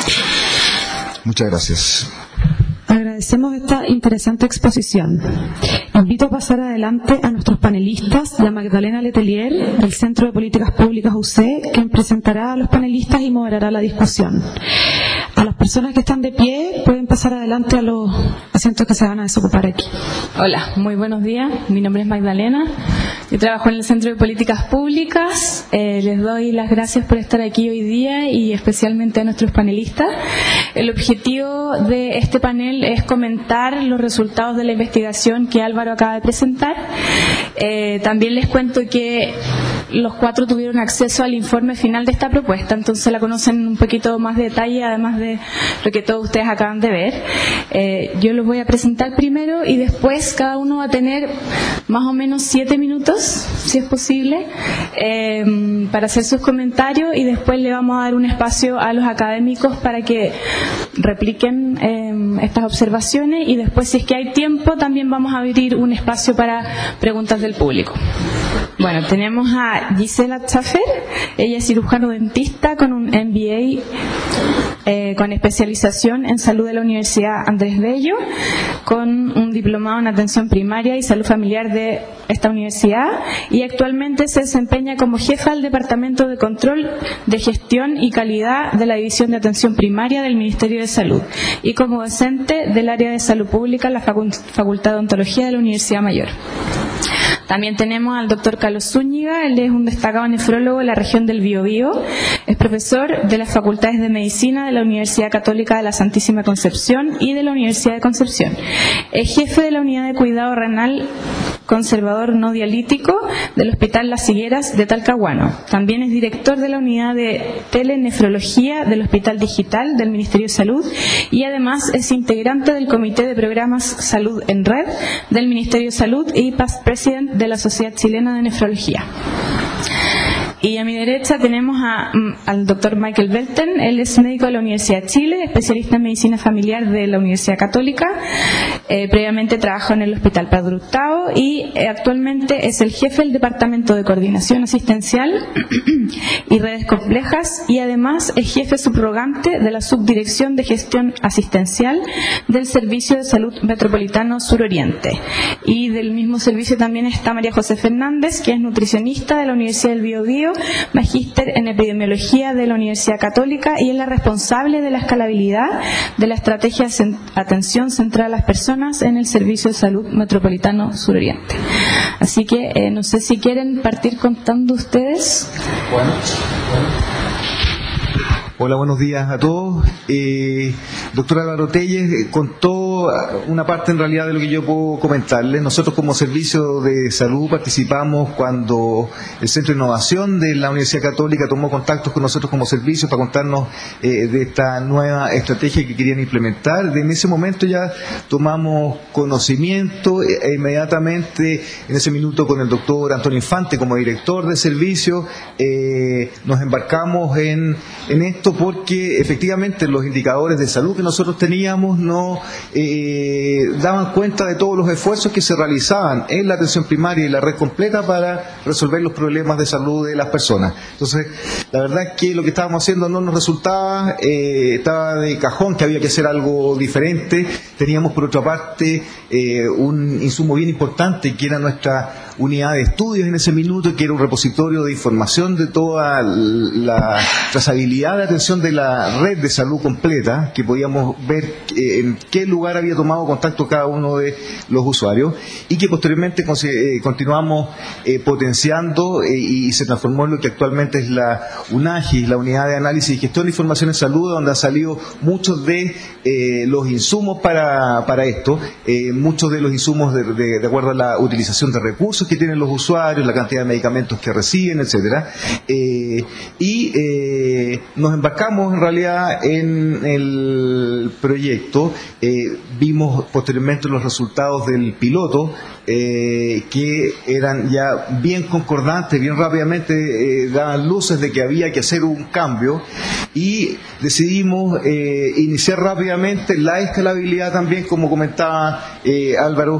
Muchas gracias. Agradecemos esta interesante exposición. Invito a pasar adelante a nuestros panelistas, la Magdalena Letelier, del Centro de Políticas Públicas UC, quien presentará a los panelistas y moderará la discusión. A las personas que están de pie pueden pasar adelante a los asientos que se van a desocupar aquí. Hola, muy buenos días. Mi nombre es Magdalena. Yo trabajo en el Centro de Políticas Públicas. Les doy las gracias por estar aquí hoy día y especialmente a nuestros panelistas. El objetivo de este panel es comentar los resultados de la investigación que Álvaro acaba de presentar. También les cuento que los 4 tuvieron acceso al informe final de esta propuesta, entonces la conocen un poquito más de detalle, además de lo que todos ustedes acaban de ver. Yo los voy a presentar primero y después cada uno va a tener más o menos 7 minutos, si es posible, para hacer sus comentarios, y después le vamos a dar un espacio a los académicos para que repliquen estas observaciones, y después, si es que hay tiempo, también vamos a abrir un espacio para preguntas del público. Bueno, tenemos a Gisela Schaffer. Ella es cirujano dentista con un MBA con especialización en salud de la Universidad Andrés Bello, con un diplomado en atención primaria y salud familiar de esta universidad, y actualmente se desempeña como jefa del Departamento de Control de Gestión y Calidad de la División de Atención Primaria del Ministerio de Salud, y como docente del área de salud pública en la Facultad de Odontología de la Universidad Mayor. También tenemos al doctor Carlos Zúñiga. Él es un destacado nefrólogo de la región del Biobío, es profesor de las Facultades de Medicina de la Universidad Católica de la Santísima Concepción y de la Universidad de Concepción. Es jefe de la Unidad de Cuidado Renal Conservador No Dialítico del Hospital Las Higueras de Talcahuano. También es director de la Unidad de Telenefrología del Hospital Digital del Ministerio de Salud, y además es integrante del Comité de Programas Salud en Red del Ministerio de Salud y past president de la Sociedad Chilena de Nefrología. Y a mi derecha tenemos al doctor Michael Belten. Él es médico de la Universidad de Chile, especialista en medicina familiar de la Universidad Católica. Previamente trabajó en el Hospital Padre Hurtado y actualmente es el jefe del Departamento de Coordinación Asistencial y Redes Complejas, y además es jefe subrogante de la Subdirección de Gestión Asistencial del Servicio de Salud Metropolitano Suroriente. Y del mismo servicio también está María José Fernández, que es nutricionista de la Universidad del Biobío, magíster en epidemiología de la Universidad Católica, y es la responsable de la escalabilidad de la estrategia de atención central a las personas en el Servicio de Salud Metropolitano Suroriente. Así que no sé si quieren partir contando ustedes. Hola, buenos días a todos. Doctor Álvaro Telles contó una parte en realidad de lo que yo puedo comentarles. Nosotros como Servicio de Salud participamos cuando el Centro de Innovación de la Universidad Católica tomó contactos con nosotros como servicio para contarnos de esta nueva estrategia que querían implementar. En ese momento ya tomamos conocimiento e inmediatamente en ese minuto con el doctor Antonio Infante como director de servicio nos embarcamos en esto, porque efectivamente los indicadores de salud que nosotros teníamos no daban cuenta de todos los esfuerzos que se realizaban en la atención primaria y la red completa para resolver los problemas de salud de las personas. Entonces, la verdad es que lo que estábamos haciendo no nos resultaba, estaba de cajón que había que hacer algo diferente. Teníamos, por otra parte, un insumo bien importante que era nuestra unidad de estudios en ese minuto, que era un repositorio de información de toda la trazabilidad de atención de la red de salud completa, que podíamos ver en qué lugar había tomado contacto cada uno de los usuarios, y que posteriormente continuamos potenciando y se transformó en lo que actualmente es la UNAGI, la Unidad de Análisis y Gestión de Información en Salud, donde han salido muchos de los insumos para esto, muchos de los insumos de acuerdo a la utilización de recursos que tienen los usuarios, la cantidad de medicamentos que reciben, etcétera, y nos embarcamos en realidad en el proyecto. Vimos posteriormente los resultados del piloto, que eran ya bien concordantes, bien rápidamente daban luces de que había que hacer un cambio, y decidimos iniciar rápidamente la escalabilidad también, como comentaba Álvaro,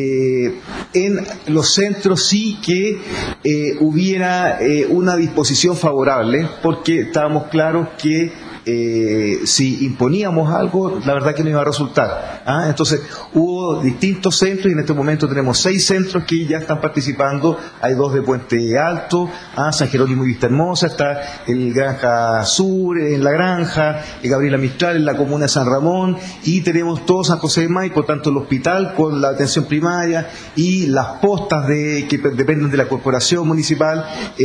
en los centros sí que hubiera una disposición favorable, porque estábamos claros que si imponíamos algo, la verdad que no iba a resultar. Entonces hubo distintos centros, y en este momento tenemos 6 centros que ya están participando. Hay 2 de Puente Alto, San Jerónimo y Vista Hermosa, está el Granja Sur en La Granja, el Gabriela Mistral en la comuna de San Ramón, y tenemos todo San José de Maipo, por tanto el hospital con la atención primaria y las postas que dependen de la corporación municipal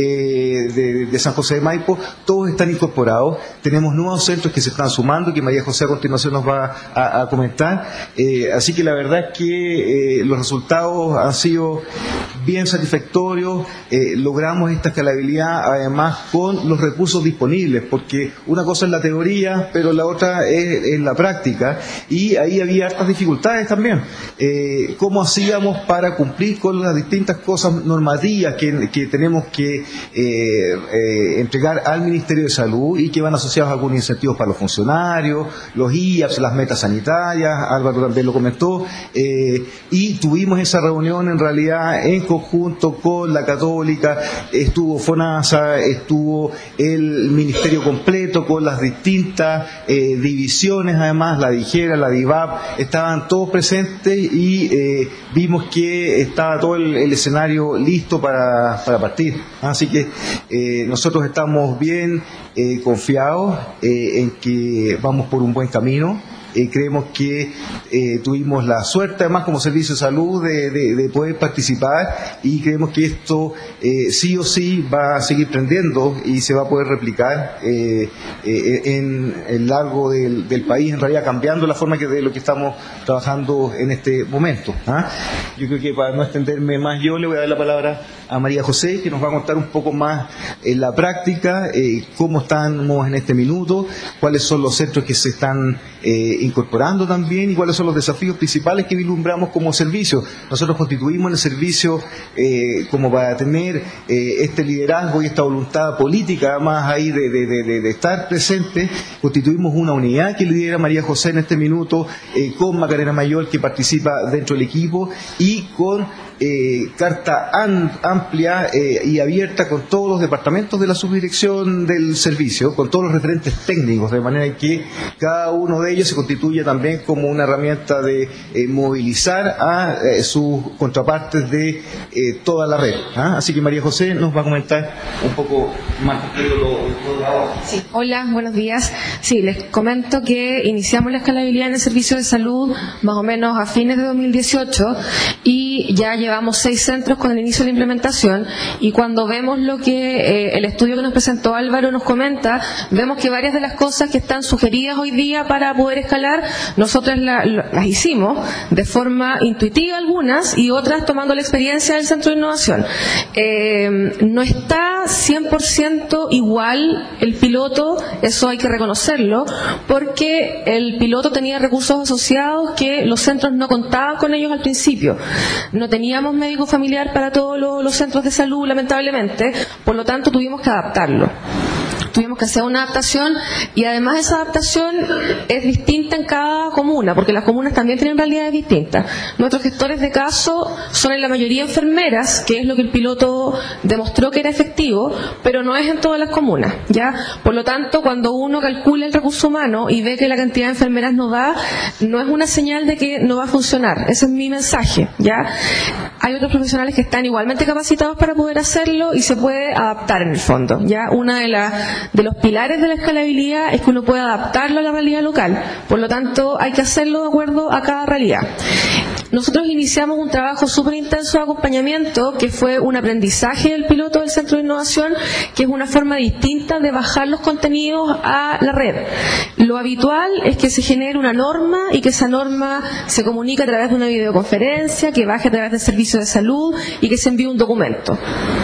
de San José de Maipo, todos están incorporados. Tenemos nuevos centros que se están sumando, que María José a continuación nos va a comentar, así que la verdad es que los resultados han sido bien satisfactorios. Logramos esta escalabilidad además con los recursos disponibles, porque una cosa es la teoría, pero la otra es la práctica, y ahí había hartas dificultades también. ¿Cómo hacíamos para cumplir con las distintas cosas normativas que tenemos que entregar al Ministerio de Salud y que van asociados a algún incentivos para los funcionarios, los IAPS, las metas sanitarias? Álvaro también lo comentó, y tuvimos esa reunión en realidad en conjunto con la Católica, estuvo FONASA, estuvo el Ministerio completo con las distintas divisiones, además la DIGERA, la DIVAP, estaban todos presentes, y vimos que estaba todo el escenario listo para partir. Así que nosotros estamos bien confiados en que vamos por un buen camino. Creemos que tuvimos la suerte, además, como Servicio de Salud, de poder participar, y creemos que esto sí o sí va a seguir prendiendo y se va a poder replicar en el largo del país, en realidad cambiando la forma de lo que estamos trabajando en este momento. Yo creo que, para no extenderme más, yo le voy a dar la palabra a María José, que nos va a contar un poco más en la práctica, cómo estamos en este minuto, cuáles son los centros que se están incorporando también, y cuáles son los desafíos principales que vislumbramos como servicio. Nosotros constituimos el servicio como para tener este liderazgo y esta voluntad política, más ahí de estar presente. Constituimos una unidad que lidera María José en este minuto, con Macarena Mayor, que participa dentro del equipo, y con carta amplia y abierta con todos los departamentos de la subdirección del servicio, con todos los referentes técnicos, de manera que cada uno de ellos se constituye también como una herramienta de movilizar a sus contrapartes de toda la red. Así que María José nos va a comentar un poco más completo lo de ahora. Sí. Hola, buenos días. Sí, les comento que iniciamos la escalabilidad en el servicio de salud más o menos a fines de 2018, y ya llevamos 6 centros con el inicio de la implementación, y cuando vemos lo que el estudio que nos presentó Álvaro nos comenta, vemos que varias de las cosas que están sugeridas hoy día para poder escalar, nosotros las hicimos de forma intuitiva algunas, y otras tomando la experiencia del Centro de Innovación. No está 100% igual el piloto, eso hay que reconocerlo, porque el piloto tenía recursos asociados que los centros no contaban con ellos al principio. No teníamos médico familiar para todos los centros de salud, lamentablemente, por lo tanto tuvimos que adaptarlo. tuvimos que hacer una adaptación, y además esa adaptación es distinta en cada comuna, porque las comunas también tienen realidades distintas. Nuestros gestores de caso son en la mayoría enfermeras, que es lo que el piloto demostró que era efectivo, pero no es en todas las comunas, ¿ya? Por lo tanto, cuando uno calcula el recurso humano y ve que la cantidad de enfermeras no da, no es una señal de que no va a funcionar. Ese es mi mensaje, ¿ya? Hay otros profesionales que están igualmente capacitados para poder hacerlo y se puede adaptar en el fondo, ¿ya? Una de los pilares de la escalabilidad es que uno puede adaptarlo a la realidad local. Por lo tanto, hay que hacerlo de acuerdo a cada realidad. Nosotros iniciamos un trabajo súper intenso de acompañamiento, que fue un aprendizaje del piloto del Centro de Innovación, que es una forma distinta de bajar los contenidos a la red. Lo habitual es que se genere una norma y que esa norma se comunique a través de una videoconferencia, que baje a través del servicio de salud y que se envíe un documento.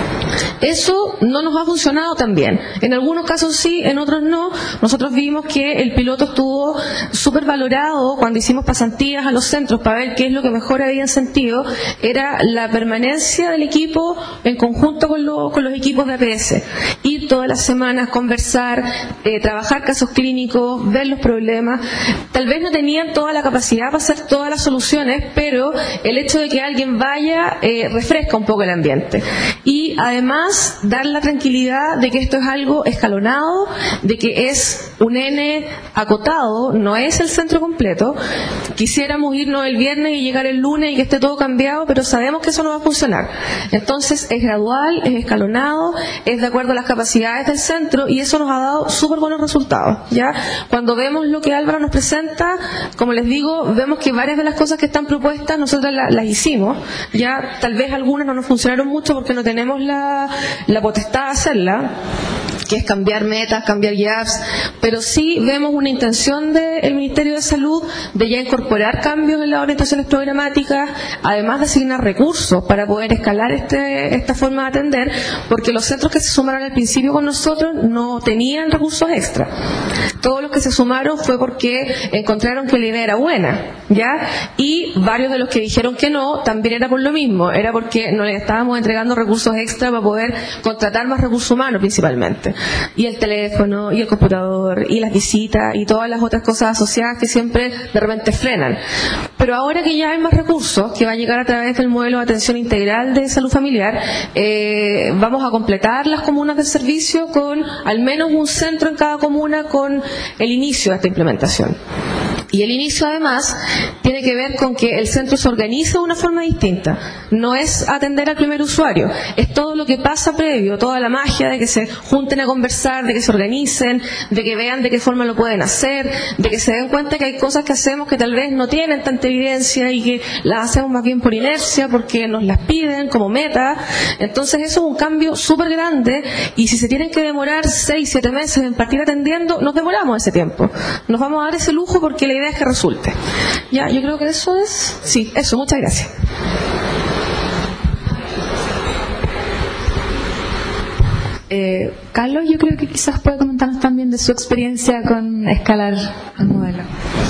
Eso no nos ha funcionado tan bien. En algunos casos sí, en otros no. Nosotros vimos que el piloto estuvo súper valorado cuando hicimos pasantías a los centros para ver qué es lo que mejor habían sentido. Era la permanencia del equipo en conjunto con los equipos de APS. Ir todas las semanas, conversar, trabajar casos clínicos, ver los problemas. Tal vez no tenían toda la capacidad para hacer todas las soluciones, pero el hecho de que alguien vaya refresca un poco el ambiente. Y además dar la tranquilidad de que esto es algo escalonado, de que es un N acotado, no es el centro completo. Quisiéramos irnos el viernes y llegar el lunes y que esté todo cambiado, pero sabemos que eso no va a funcionar. Entonces es gradual, es escalonado, es de acuerdo a las capacidades del centro, y eso nos ha dado súper buenos resultados, ¿ya? Cuando vemos lo que Álvaro nos presenta, como les digo, vemos que varias de las cosas que están propuestas nosotros las hicimos, ya tal vez algunas no nos funcionaron mucho porque no tenemos la potestad de hacerla, que es cambiar metas, cambiar gaps, pero sí vemos una intención del Ministerio de Salud de ya incorporar cambios en las orientaciones programáticas, además de asignar recursos para poder escalar esta forma de atender, porque los centros que se sumaron al principio con nosotros no tenían recursos extra. Todos los que se sumaron fue porque encontraron que la idea era buena, ¿ya? Y varios de los que dijeron que no, también era por lo mismo, era porque no les estábamos entregando recursos extra para poder contratar más recursos humanos principalmente. Y el teléfono, y el computador, y las visitas, y todas las otras cosas asociadas que siempre de repente frenan. Pero ahora que ya hay más recursos, que va a llegar a través del modelo de atención integral de salud familiar, vamos a completar las comunas del servicio con al menos un centro en cada comuna con el inicio de esta implementación. Y el inicio, además, tiene que ver con que el centro se organiza de una forma distinta. No es atender al primer usuario, es todo lo que pasa previo, toda la magia de que se junten a conversar, de que se organicen, de que vean de qué forma lo pueden hacer, de que se den cuenta que hay cosas que hacemos que tal vez no tienen tanta evidencia y que las hacemos más bien por inercia, porque nos las piden como meta. Entonces eso es un cambio súper grande, y si se tienen que demorar 6-7 meses en partir atendiendo, nos demoramos ese tiempo. Nos vamos a dar ese lujo porque la idea es que resulte. Ya, yo creo que eso es. Sí, eso, muchas gracias. Carlos, yo creo que quizás puede comentarnos también de su experiencia con escalar el modelo.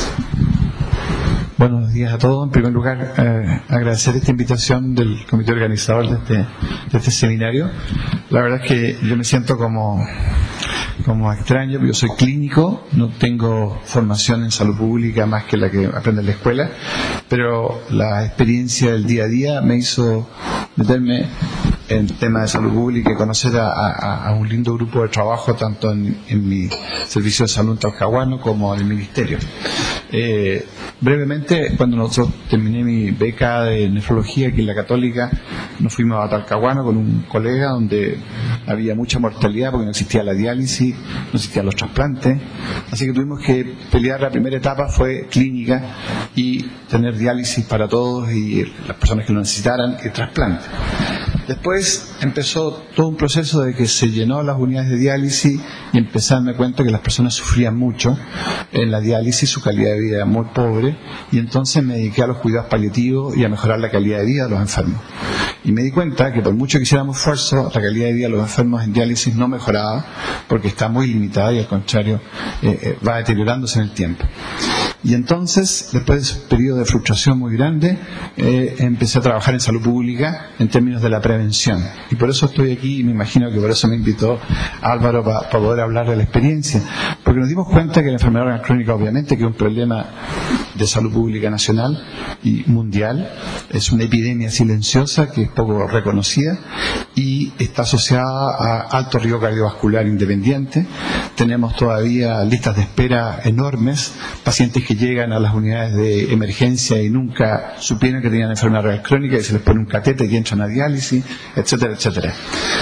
Buenos días a todos. En primer lugar, agradecer esta invitación del comité organizador de este seminario. La verdad es que yo me siento como extraño. Yo soy clínico, no tengo formación en salud pública más que la que aprende en la escuela, pero la experiencia del día a día me hizo meterme en temas de salud pública y conocer a un lindo grupo de trabajo tanto en mi servicio de salud en Talcahuano como en el ministerio. Brevemente, cuando nosotros terminé mi beca de nefrología aquí en la Católica, nos fuimos a Talcahuano con un colega donde había mucha mortalidad porque no existía la diálisis, no existían los trasplantes, así que tuvimos que pelear. La primera etapa fue clínica y tener diálisis para todos y las personas que lo necesitaran, y trasplante. Después empezó todo un proceso de que se llenó las unidades de diálisis y empecé a darme cuenta que las personas sufrían mucho en la diálisis, su calidad de vida era muy pobre, y entonces me dediqué a los cuidados paliativos y a mejorar la calidad de vida de los enfermos. Y me di cuenta que por mucho que hiciéramos esfuerzo, la calidad de vida de los enfermos en diálisis no mejoraba porque está muy limitada y al contrario va deteriorándose en el tiempo. Y entonces, después de un periodo de frustración muy grande, empecé a trabajar en salud pública en términos de la prevención. Y por eso estoy aquí, y me imagino que por eso me invitó Álvaro para poder hablar de la experiencia. Porque nos dimos cuenta que la enfermedad renal crónica, obviamente, que es un problema de salud pública nacional y mundial, es una epidemia silenciosa que es poco reconocida y está asociada a alto riesgo cardiovascular independiente. Tenemos todavía listas de espera enormes, pacientes que llegan a las unidades de emergencia y nunca supieron que tenían enfermedad renal crónica y se les pone un catéter y entran a diálisis, etcétera, etcétera.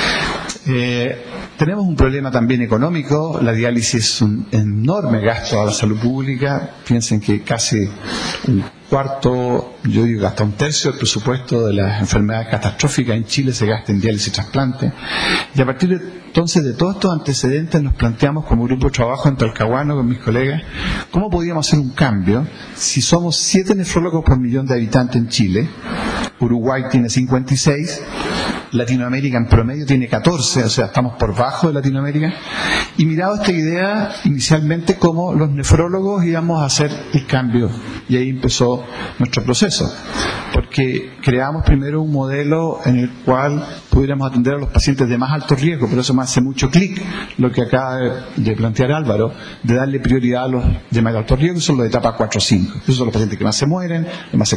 Tenemos un problema también económico. La diálisis es un enorme gasto a la salud pública. Piensen que casi un cuarto, yo digo hasta un tercio del presupuesto de las enfermedades catastróficas en Chile se gasta en diálisis y trasplante. Y a partir entonces de todos estos antecedentes nos planteamos como grupo de trabajo en Talcahuano con mis colegas cómo podíamos hacer un cambio si somos 7 nefrólogos por millón de habitantes en Chile. Uruguay tiene 56, Latinoamérica en promedio tiene 14, o sea, estamos por bajo de Latinoamérica. Y mirado esta idea inicialmente como los nefrólogos íbamos a hacer el cambio. Y ahí empezó nuestro proceso. Porque creamos primero un modelo en el cual pudiéramos atender a los pacientes de más alto riesgo. Por eso me hace mucho clic lo que acaba de plantear Álvaro, de darle prioridad a los de más alto riesgo, que son los de etapa 4 o 5. Esos son los pacientes que más se mueren, los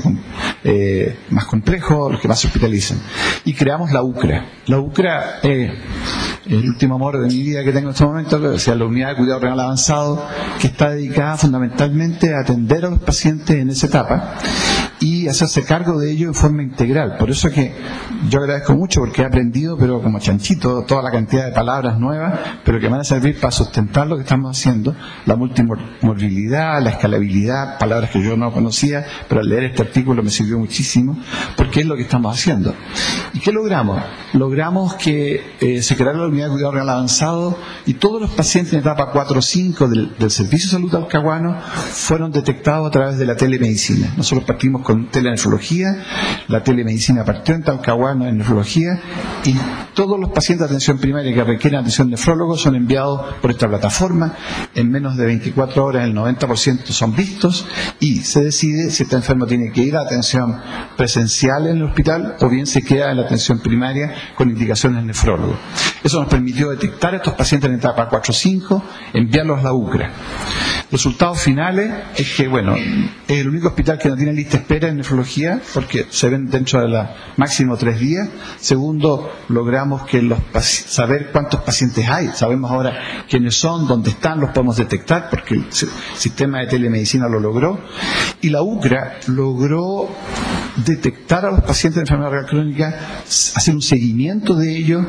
más complejos, los que más se hospitalizan. Y creamos la UCRA. La UCRA es el último amor de mi vida que tengo en este momento, o sea, la unidad de cuidado renal avanzado, que está dedicada fundamentalmente a atender a los pacientes en esa etapa y hacerse cargo de ello en forma integral. Por eso que yo agradezco mucho, porque he aprendido, pero como chanchito, toda la cantidad de palabras nuevas, pero que van a servir para sustentar lo que estamos haciendo, la multimorbilidad, la escalabilidad, palabras que yo no conocía, pero al leer este artículo me sirvió muchísimo, porque es lo que estamos haciendo. ¿Y qué logramos? Logramos que se creara la unidad de cuidado renal avanzado y todos los pacientes en etapa 4 o 5 del Servicio de Salud Talcahuano fueron detectados a través de la telemedicina. Nosotros partimos con telenefrología, la telemedicina partió en Talcahuano en nefrología y todos los pacientes de atención primaria que requieren atención nefrólogo son enviados por esta plataforma. En menos de 24 horas el 90% son vistos y se decide si este enfermo tiene que ir a atención presencial en el hospital o bien se queda en la atención primaria con indicaciones nefrólogo. Eso nos permitió detectar a estos pacientes en etapa 4 o 5, enviarlos a la UCRA. Resultados finales es que, bueno, es el único hospital que no tiene lista de espera en nefrología, porque se ven dentro de los máximo 3 días. Segundo, logramos que saber cuántos pacientes hay. Sabemos ahora quiénes son, dónde están, los podemos detectar, porque el sistema de telemedicina lo logró. Y la UCRA logró detectar a los pacientes de enfermedad renal crónica, hacer un seguimiento de ellos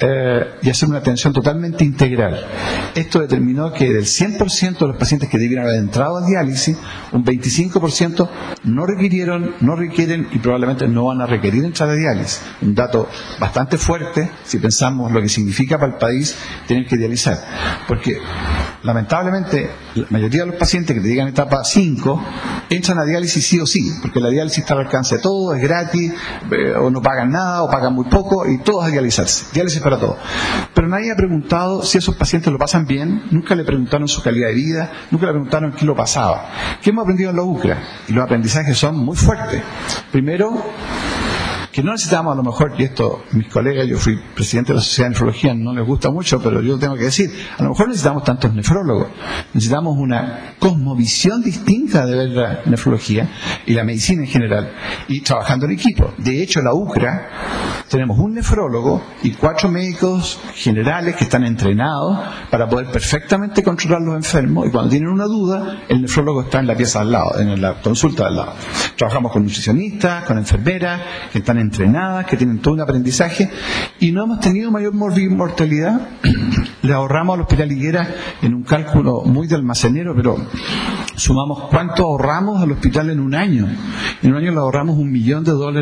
y hacer una atención totalmente integral. Esto determinó que del 100% de los pacientes que debieron haber entrado a diálisis, un 25% no requieren y probablemente no van a requerir entrar a diálisis. Un dato bastante fuerte si pensamos lo que significa para el país tener que dializar. Porque lamentablemente la mayoría de los pacientes que te llegan en etapa 5 entran a diálisis sí o sí, porque la diálisis está al alcance de todos, es gratis, o no pagan nada, o pagan muy poco, y todos a dializarse. Diálisis para todos. Pero nadie ha preguntado si esos pacientes lo pasan bien, nunca le preguntaron su calidad de vida, nunca le preguntaron qué lo pasaba. ¿Qué hemos aprendido en la UCRA? Y los aprendizajes son muy fuertes. Primero, que no necesitamos a lo mejor, y esto mis colegas, yo fui presidente de la Sociedad de Nefrología, no les gusta mucho, pero yo tengo que decir, a lo mejor necesitamos tantos nefrólogos, necesitamos una cosmovisión distinta de ver la nefrología y la medicina en general, y trabajando en equipo. De hecho, la UCRA tenemos un nefrólogo y 4 médicos generales que están entrenados para poder perfectamente controlar los enfermos, y cuando tienen una duda, el nefrólogo está en la pieza al lado, en la consulta al lado. Trabajamos con nutricionistas, con enfermeras que están entrenadas, que tienen todo un aprendizaje, y no hemos tenido mayor mortalidad. Le ahorramos al Hospital Higuera, en un cálculo muy de almacenero, pero sumamos cuánto ahorramos al hospital en un año. En un año le ahorramos $1 millón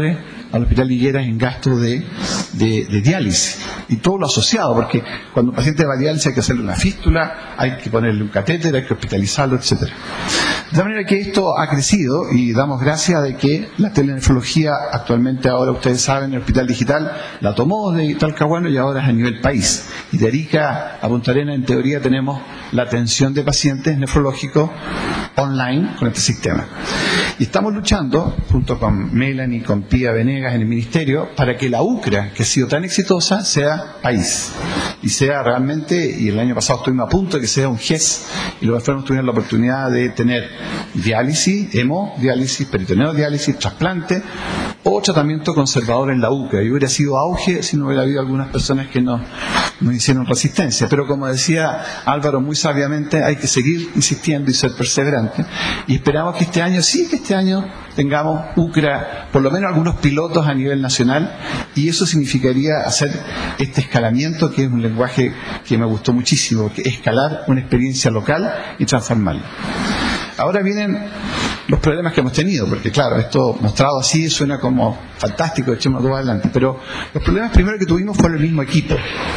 al Hospital Higueras en gastos de diálisis y todo lo asociado, porque cuando un paciente va a diálisis hay que hacerle una fístula, hay que ponerle un catéter, hay que hospitalizarlo, etcétera. De manera que esto ha crecido y damos gracias de que la telenefrología actualmente, ahora ustedes saben, el Hospital Digital la tomó de Talcahuano y ahora es a nivel país. Y de Arica a Punta Arenas, en teoría, tenemos la atención de pacientes nefrológicos online con este sistema. Y estamos luchando, junto con Melanie y con Pía Venegas en el Ministerio, para que la UCRA, que ha sido tan exitosa, sea país. Y sea realmente, y el año pasado estuvimos a punto de que sea un GES, y los enfermos tuvieron la oportunidad de tener diálisis, hemodiálisis, peritoneodiálisis, trasplante o tratamiento conservador en la UCRA. Y hubiera sido auge si no hubiera habido algunas personas que nos hicieron resistencia. Pero como decía Álvaro muy sabiamente, hay que seguir insistiendo y ser perseverante. Y esperamos que este año tengamos UCRA, por lo menos algunos pilotos a nivel nacional, y eso significaría hacer este escalamiento, que es un lenguaje que me gustó muchísimo, que es escalar una experiencia local y transformarla. Ahora vienen los problemas que hemos tenido, porque claro, esto mostrado así suena como fantástico, echemos todo adelante, pero los problemas primero que tuvimos fue el mismo equipo.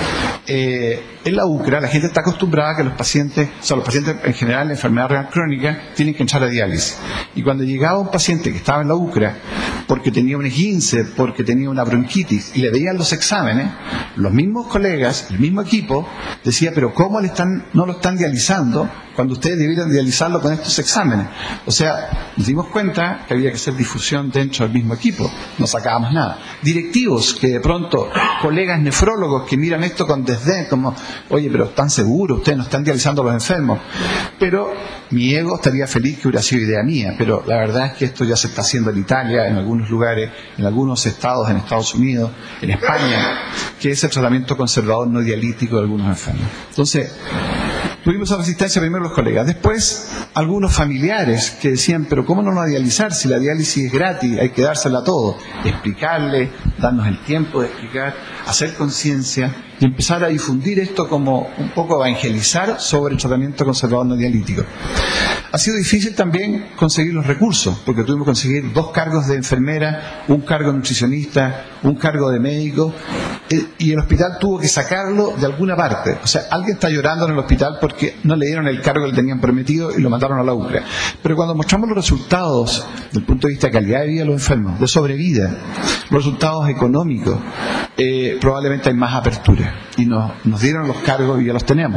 En la UCRA la gente está acostumbrada a que los pacientes en general de enfermedad renal crónica tienen que entrar a diálisis, y cuando llegaba un paciente que estaba en la UCRA porque tenía un esguince, porque tenía una bronquitis, y le veían los exámenes, los mismos colegas, el mismo equipo decía, pero ¿cómo no lo están dializando cuando ustedes debieran dializarlo con estos exámenes? O sea, nos dimos cuenta que había que hacer difusión dentro del mismo equipo, no sacábamos nada. Directivos que de pronto, colegas nefrólogos que miran esto con desdén, como, oye, pero ¿están seguros? Ustedes no están dializando a los enfermos. Pero mi ego estaría feliz que hubiera sido idea mía, pero la verdad es que esto ya se está haciendo en Italia, en algunos lugares, en algunos estados, en Estados Unidos, en España, que es el tratamiento conservador no dialítico de algunos enfermos. Entonces, tuvimos esa resistencia primero los colegas, después algunos familiares que decían, pero ¿cómo no lo va a dializar si la diálisis es gratis? Hay que dársela a todos. Explicarle, darnos el tiempo de explicar, hacer conciencia y empezar a difundir esto, como un poco evangelizar sobre el tratamiento conservador no dialítico. Ha sido difícil también conseguir los recursos, porque tuvimos que conseguir 2 cargos de enfermera, un cargo de nutricionista, un cargo de médico, y el hospital tuvo que sacarlo de alguna parte. O sea, alguien está llorando en el hospital porque no le dieron el cargo que le tenían prometido y lo mandaron a la UCRA. Pero cuando mostramos los resultados desde el punto de vista de calidad de vida de los enfermos, de sobrevida, los resultados económicos, probablemente hay más apertura. Y nos dieron los cargos y ya los tenemos.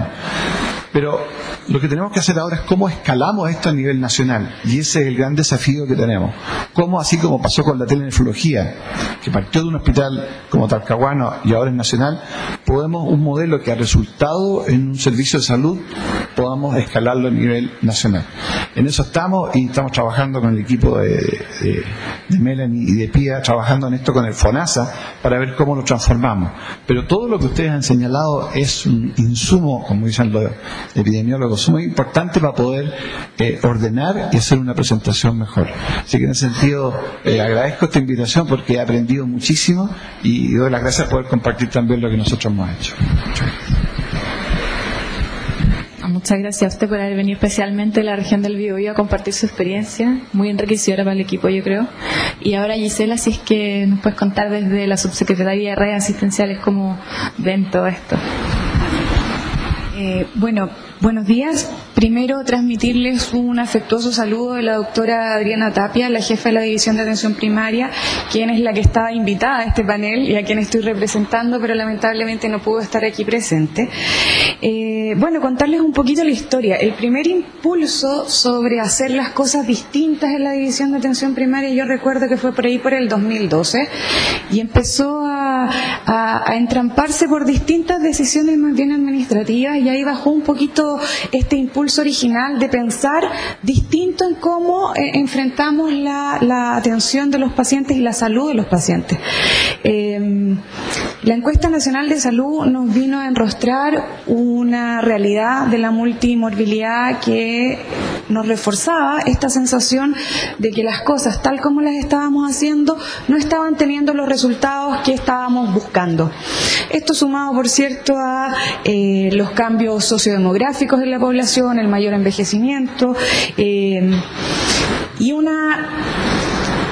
Pero lo que tenemos que hacer ahora es cómo escalamos esto a nivel nacional, y ese es el gran desafío que tenemos. Cómo, así como pasó con la telenefrología, que partió de un hospital como Talcahuano y ahora es nacional, podemos un modelo que ha resultado en un servicio de salud, podamos escalarlo a nivel nacional. En eso estamos, y estamos trabajando con el equipo de Melanie y de Pía, trabajando en esto con el FONASA, para ver cómo lo transformamos. Pero todo lo que ustedes han señalado es un insumo, como dicen los epidemiólogos, muy importante para poder ordenar y hacer una presentación mejor. Así que en ese sentido agradezco esta invitación porque he aprendido muchísimo y doy las gracias por poder compartir también lo que nosotros hemos hecho. Muchas gracias a usted por haber venido especialmente de la región del Biobío a compartir su experiencia, muy enriquecedora para el equipo, yo creo. Y ahora, Gisela, si es que nos puedes contar desde la Subsecretaría de Redes Asistenciales cómo ven todo esto. Bueno, buenos días. Primero, transmitirles un afectuoso saludo de la doctora Adriana Tapia, la jefa de la División de Atención Primaria, quien es la que estaba invitada a este panel y a quien estoy representando, pero lamentablemente no pudo estar aquí presente. Bueno, contarles un poquito la historia. El primer impulso sobre hacer las cosas distintas en la División de Atención Primaria, yo recuerdo que fue por ahí por el 2012, y empezó a entramparse por distintas decisiones más bien administrativas, y ahí bajó un poquito este impulso original de pensar distinto en cómo enfrentamos la atención de los pacientes y la salud de los pacientes. La encuesta nacional de salud nos vino a enrostrar una realidad de la multimorbilidad que nos reforzaba esta sensación de que las cosas tal como las estábamos haciendo no estaban teniendo los resultados que estábamos buscando. Esto sumado, por cierto, a los cambios sociodemográficos en la población, el mayor envejecimiento y una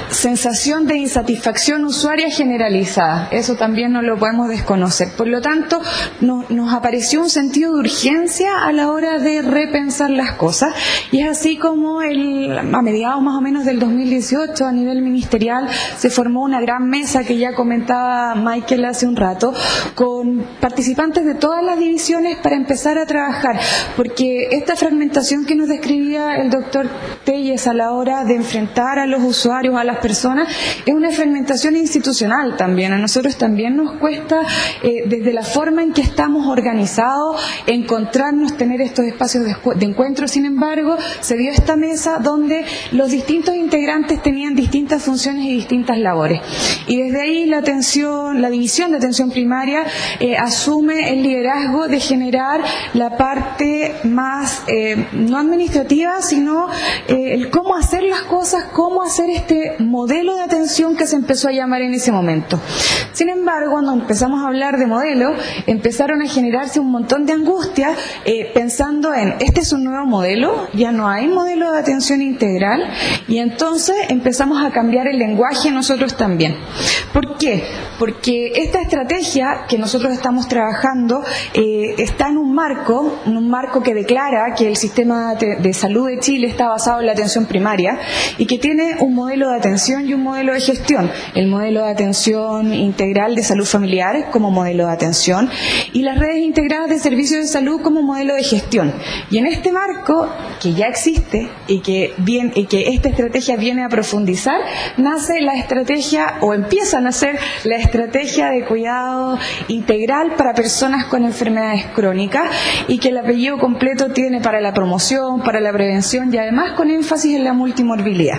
sensación de insatisfacción usuaria generalizada. Eso también no lo podemos desconocer. Por lo tanto, nos apareció un sentido de urgencia a la hora de repensar las cosas, y es así como a mediados más o menos del 2018 a nivel ministerial se formó una gran mesa que ya comentaba Michael hace un rato, con participantes de todas las divisiones para empezar a trabajar, porque esta fragmentación que nos describía el doctor Telles a la hora de enfrentar a los usuarios, a las personas, es una fragmentación institucional también. A nosotros también nos cuesta, desde la forma en que estamos organizados, encontrarnos, tener estos espacios de encuentro. Sin embargo, se dio esta mesa donde los distintos integrantes tenían distintas funciones y distintas labores. Y desde ahí la división de atención primaria asume el liderazgo de generar la parte más, no administrativa, sino el cómo hacer las cosas, cómo hacer este modelo de atención que se empezó a llamar en ese momento. Sin embargo, cuando empezamos a hablar de modelo, empezaron a generarse un montón de angustia, pensando en, este es un nuevo modelo, ya no hay modelo de atención integral, y entonces empezamos a cambiar el lenguaje nosotros también. ¿Por qué? Porque esta estrategia que nosotros estamos trabajando está en un marco que declara que el sistema de salud de Chile está basado en la atención primaria y que tiene un modelo de atención y un modelo de gestión. El modelo de atención integral de salud familiar como modelo de atención y las redes integradas de servicios de salud como modelo de gestión. Y en este marco, que ya existe y que esta estrategia viene a profundizar, nace la estrategia, o empieza a nacer la estrategia de cuidado integral para personas con enfermedades crónicas, y que el apellido completo tiene para la promoción, para la prevención y además con énfasis en la multimorbilidad.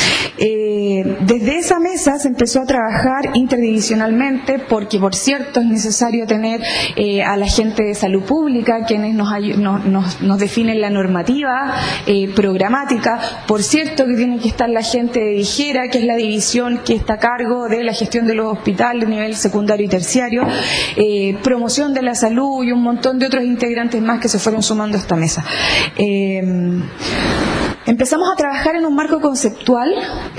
Desde esa mesa se empezó a trabajar interdivisionalmente, porque por cierto es necesario tener a la gente de salud pública, quienes nos definen la normativa programática. Por cierto que tiene que estar la gente de DIGERA, que es la división que está a cargo de la gestión de los hospitales a nivel secundario y terciario, promoción de la salud y un montón de otros integrantes más que se fueron sumando a esta mesa. Empezamos a trabajar en un marco conceptual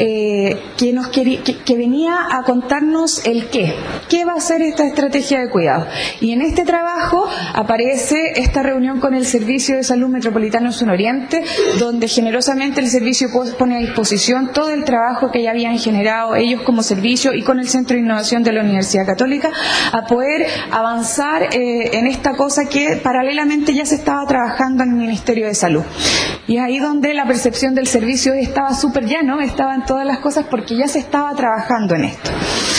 que venía a contarnos el qué. ¿Qué va a ser esta estrategia de cuidado? Y en este trabajo aparece esta reunión con el Servicio de Salud Metropolitano Sur-Oriente, donde generosamente el servicio pone a disposición todo el trabajo que ya habían generado ellos como servicio y con el Centro de Innovación de la Universidad Católica, a poder avanzar en esta cosa que paralelamente ya se estaba trabajando en el Ministerio de Salud. Y es ahí donde la percepción del servicio estaba súper llano, estaban todas las cosas porque ya se estaba trabajando en esto.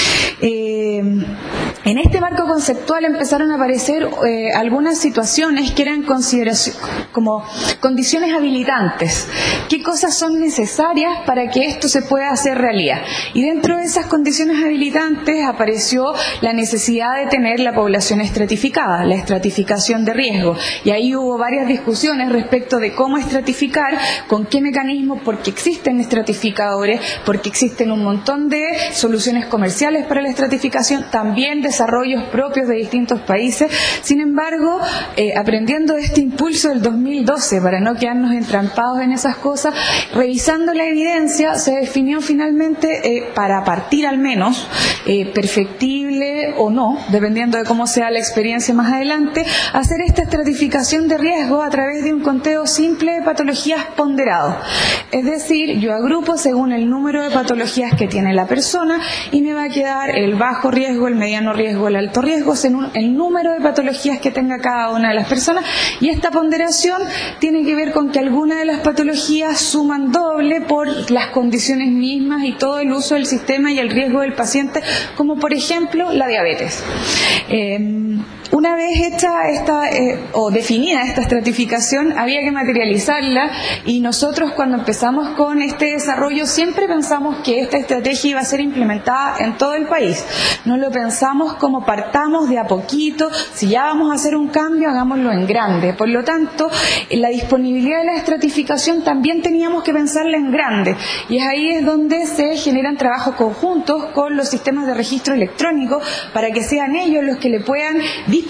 En este marco conceptual empezaron a aparecer algunas situaciones que eran como condiciones habilitantes. ¿Qué cosas son necesarias para que esto se pueda hacer realidad? Y dentro de esas condiciones habilitantes apareció la necesidad de tener la población estratificada, la estratificación de riesgo. Y ahí hubo varias discusiones respecto de cómo estratificar, con qué mecanismos, porque existen estratificadores, porque existen un montón de soluciones comerciales para la estratificación, también desarrollos propios de distintos países. Sin embargo, aprendiendo de este impulso del 2012, para no quedarnos entrampados en esas cosas, revisando la evidencia, se definió finalmente, para partir al menos, perfectible o no, dependiendo de cómo sea la experiencia más adelante, hacer esta estratificación de riesgo a través de un conteo simple de patologías ponderado. Es decir, yo agrupo según el número de patologías que tiene la persona y me va a quedar el bajo riesgo, el mediano riesgo, el alto riesgo, según el número de patologías que tenga cada una de las personas, y esta ponderación tiene que ver con que algunas de las patologías suman doble por las condiciones mismas y todo el uso del sistema y el riesgo del paciente, como por ejemplo la diabetes. Una vez hecha o definida esta estratificación, había que materializarla, y nosotros cuando empezamos con este desarrollo siempre pensamos que esta estrategia iba a ser implementada en todo el país. No lo pensamos como partamos de a poquito, si ya vamos a hacer un cambio, hagámoslo en grande. Por lo tanto, la disponibilidad de la estratificación también teníamos que pensarla en grande, y ahí es donde se generan trabajos conjuntos con los sistemas de registro electrónico para que sean ellos los que le puedan disponibilizar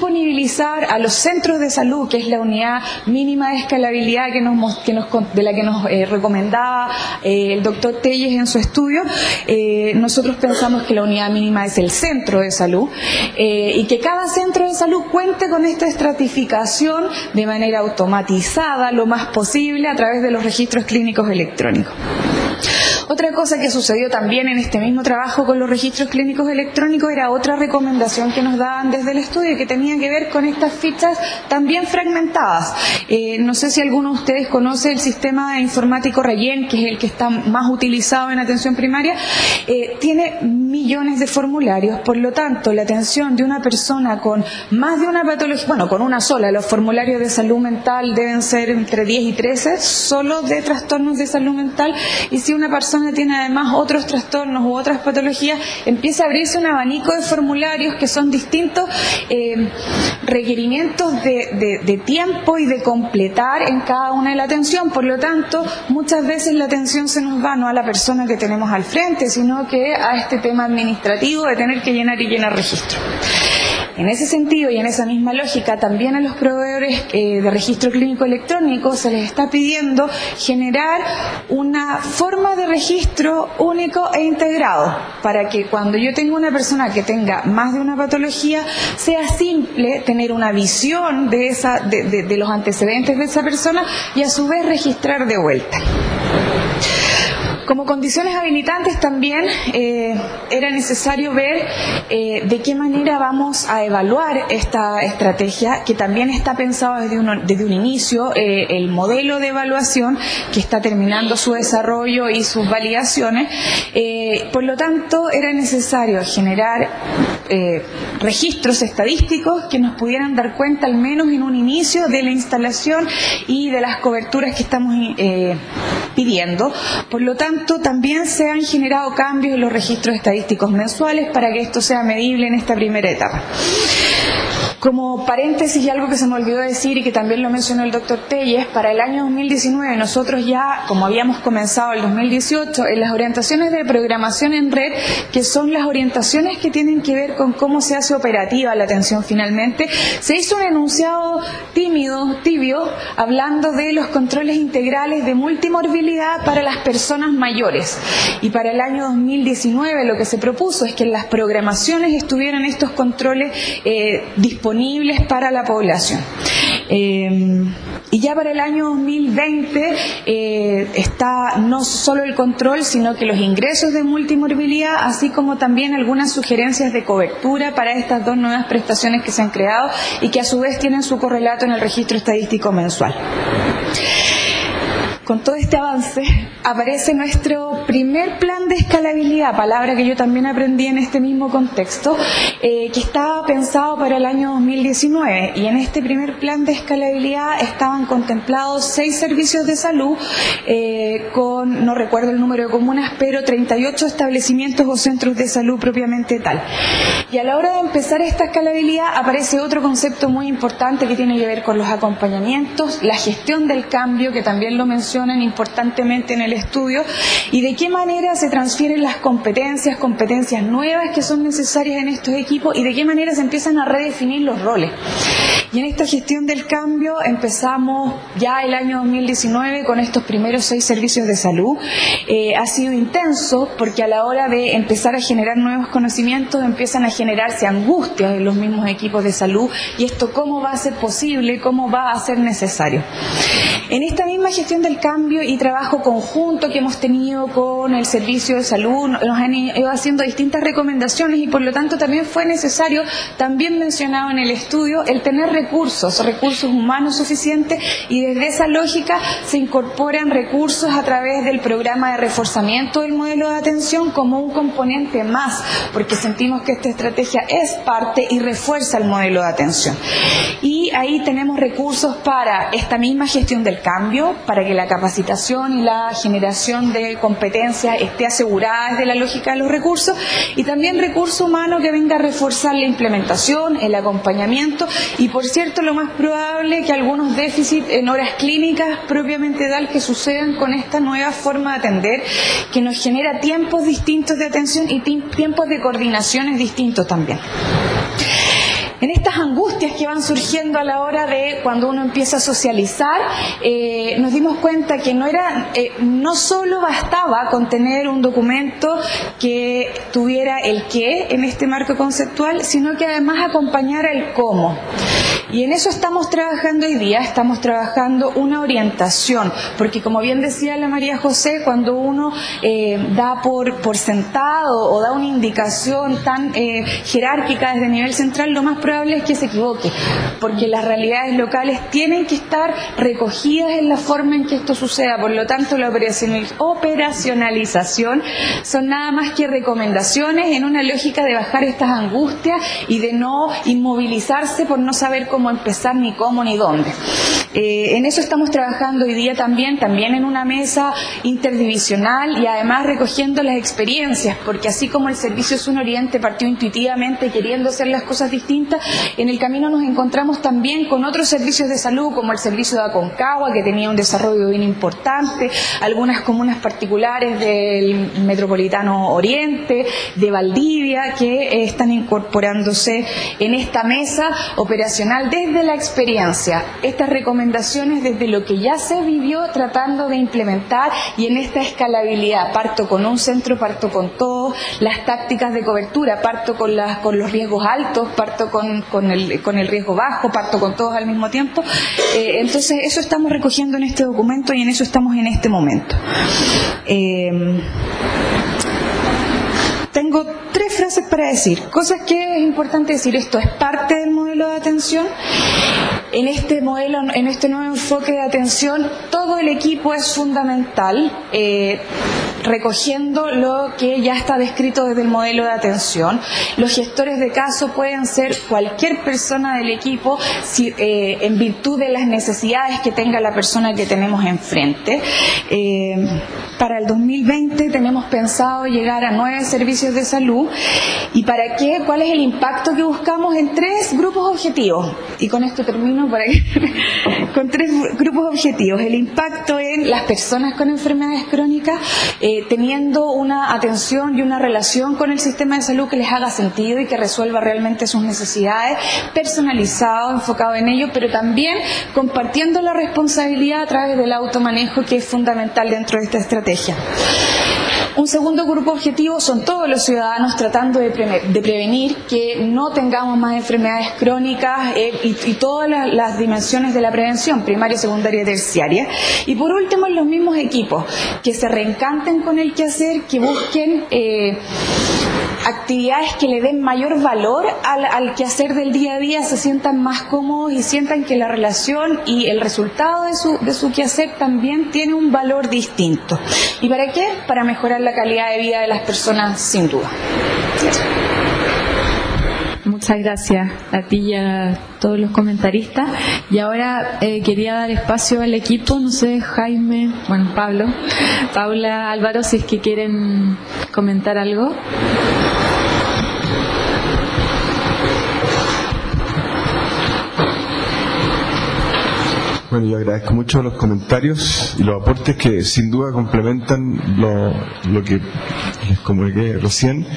disponibilizar a los centros de salud, que es la unidad mínima de escalabilidad de la que nos recomendaba el doctor Telles en su estudio. Nosotros pensamos que la unidad mínima es el centro de salud y que cada centro de salud cuente con esta estratificación de manera automatizada lo más posible a través de los registros clínicos electrónicos. Otra cosa que sucedió también en este mismo trabajo con los registros clínicos electrónicos era otra recomendación que nos daban desde el estudio, que tenía que ver con estas fichas también fragmentadas. No sé si alguno de ustedes conoce el sistema informático RAYEN, que es el que está más utilizado en atención primaria. Tiene millones de formularios, por lo tanto, la atención de una persona con más de una patología, bueno, con una sola, los formularios de salud mental deben ser entre 10 y 13, solo de trastornos de salud mental, y si una persona tiene además otros trastornos u otras patologías, empieza a abrirse un abanico de formularios que son distintos requerimientos de tiempo y de completar en cada una de la atención. Por lo tanto, muchas veces la atención se nos va no a la persona que tenemos al frente, sino que a este tema administrativo de tener que llenar y llenar registro. En ese sentido y en esa misma lógica, también a los proveedores de registro clínico electrónico se les está pidiendo generar una forma de registro único e integrado, para que cuando yo tenga una persona que tenga más de una patología, sea simple tener una visión de los antecedentes de esa persona y a su vez registrar de vuelta. Como condiciones habilitantes también era necesario ver de qué manera vamos a evaluar esta estrategia, que también está pensado desde un inicio, el modelo de evaluación que está terminando su desarrollo y sus validaciones. Por lo tanto, era necesario generar registros estadísticos que nos pudieran dar cuenta, al menos en un inicio, de la instalación y de las coberturas que estamos pidiendo. Por lo tanto, también se han generado cambios en los registros estadísticos mensuales para que esto sea medible en esta primera etapa. Como paréntesis y algo que se me olvidó decir y que también lo mencionó el doctor Telles, para el año 2019 nosotros ya, como habíamos comenzado el 2018, en las orientaciones de programación en red, que son las orientaciones que tienen que ver con cómo se hace operativa la atención finalmente, se hizo un enunciado tibio, hablando de los controles integrales de multimorbilidad para las personas mayores. Y para el año 2019 lo que se propuso es que en las programaciones estuvieran estos controles disponibles para la población. Y ya para el año 2020 está no solo el control, sino que los ingresos de multimorbilidad, así como también algunas sugerencias de cobertura para estas dos nuevas prestaciones que se han creado y que a su vez tienen su correlato en el registro estadístico mensual. Con todo este avance aparece nuestro primer plan de escalabilidad, palabra que yo también aprendí en este mismo contexto, que estaba pensado para el año 2019, y en este primer plan de escalabilidad estaban contemplados 6 servicios de salud con, no recuerdo el número de comunas, pero 38 establecimientos o centros de salud propiamente tal. Y a la hora de empezar esta escalabilidad aparece otro concepto muy importante que tiene que ver con los acompañamientos, la gestión del cambio, que también lo mencionan importantemente en el estudio, y de qué manera se transfieren las competencias nuevas que son necesarias en estos equipos y de qué manera se empiezan a redefinir los roles. Y en esta gestión del cambio empezamos ya el año 2019 con estos primeros 6 servicios de salud. Ha sido intenso porque a la hora de empezar a generar nuevos conocimientos empiezan a generarse angustias en los mismos equipos de salud, y esto cómo va a ser posible, cómo va a ser necesario. En esta misma gestión del cambio y trabajo conjunto que hemos tenido con el servicio de salud, nos han ido haciendo distintas recomendaciones, y por lo tanto también fue necesario, también mencionado en el estudio, el tener recursos humanos suficientes, y desde esa lógica se incorporan recursos a través del programa de reforzamiento del modelo de atención como un componente más, porque sentimos que esta estrategia es parte y refuerza el modelo de atención. Y ahí tenemos recursos para esta misma gestión del cambio, para que la capacitación y la generación de competencias esté asegurada desde la lógica de los recursos, y también recurso humano que venga a reforzar la implementación, el acompañamiento, y por cierto, lo más probable que algunos déficits en horas clínicas propiamente tal que sucedan con esta nueva forma de atender, que nos genera tiempos distintos de atención y tiempos de coordinaciones distintos también. en estas angustias que van surgiendo a la hora de cuando uno empieza a socializar, nos dimos cuenta que no solo bastaba con tener un documento que tuviera el qué en este marco conceptual, sino que además acompañara el cómo. Y en eso estamos trabajando hoy día, estamos trabajando una orientación, porque como bien decía la María José, cuando uno da por sentado o da una indicación tan jerárquica desde el nivel central, lo más probable es que se equivoque, porque las realidades locales tienen que estar recogidas en la forma en que esto suceda. Por lo tanto, la operacionalización son nada más que recomendaciones en una lógica de bajar estas angustias y de no inmovilizarse por no saber cómo empezar, ni cómo, ni dónde. En eso estamos trabajando hoy día también en una mesa interdivisional y además recogiendo las experiencias, porque así como el Servicio Sun Oriente partió intuitivamente queriendo hacer las cosas distintas, en el camino nos encontramos también con otros servicios de salud, como el servicio de Aconcagua, que tenía un desarrollo bien importante, algunas comunas particulares del Metropolitano Oriente, de Valdivia, que están incorporándose en esta mesa operacional desde la experiencia. Estas recomendaciones desde lo que ya se vivió tratando de implementar, y en esta escalabilidad parto con un centro, parto con todos, las tácticas de cobertura, parto con los riesgos altos, parto con el riesgo bajo, parto con todos al mismo tiempo. Entonces eso estamos recogiendo en este documento y en eso estamos en este momento. Tengo 3 frases para decir, cosas que es importante decir. Esto es parte del modelo de atención. En este modelo, en este nuevo enfoque de atención, todo el equipo es fundamental, recogiendo lo que ya está descrito desde el modelo de atención. Los gestores de caso pueden ser cualquier persona del equipo en virtud de las necesidades que tenga la persona que tenemos enfrente. Para el 2020 tenemos pensado llegar a 9 servicios de salud. ¿Y para qué? ¿Cuál es el impacto que buscamos? En 3 grupos objetivos. Y con esto termino con 3 grupos objetivos. El impacto en las personas con enfermedades crónicas, teniendo una atención y una relación con el sistema de salud que les haga sentido y que resuelva realmente sus necesidades, personalizado, enfocado en ello, pero también compartiendo la responsabilidad a través del automanejo, que es fundamental dentro de esta estrategia. Un segundo grupo objetivo son todos los ciudadanos, tratando de prevenir que no tengamos más enfermedades crónicas y todas las dimensiones de la prevención, primaria, secundaria y terciaria. Y por último, los mismos equipos, que se reencanten con el quehacer, que busquen actividades que le den mayor valor al quehacer del día a día, se sientan más cómodos y sientan que la relación y el resultado de su quehacer también tiene un valor distinto. ¿Y para qué? Para mejorar la calidad de vida de las personas, sin duda. Muchas gracias a ti y a todos los comentaristas. Y ahora quería dar espacio al equipo, no sé, Jaime, Pablo, Paula, Álvaro, si es que quieren comentar algo. Bueno, yo agradezco mucho los comentarios y los aportes que sin duda complementan lo que les comuniqué recién.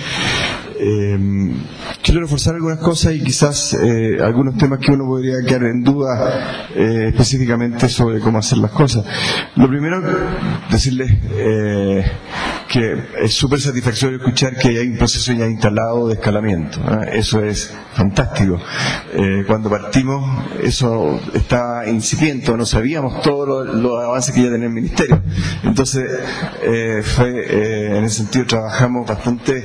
Quiero reforzar algunas cosas y quizás algunos temas que uno podría quedar en duda específicamente sobre cómo hacer las cosas. Lo primero, decirles que es súper satisfactorio escuchar que hay un proceso ya instalado de escalamiento. Eso es fantástico. Cuando partimos, eso estaba incipiente, no sabíamos todos los avances que ya tenía el Ministerio. Entonces, en ese sentido trabajamos bastante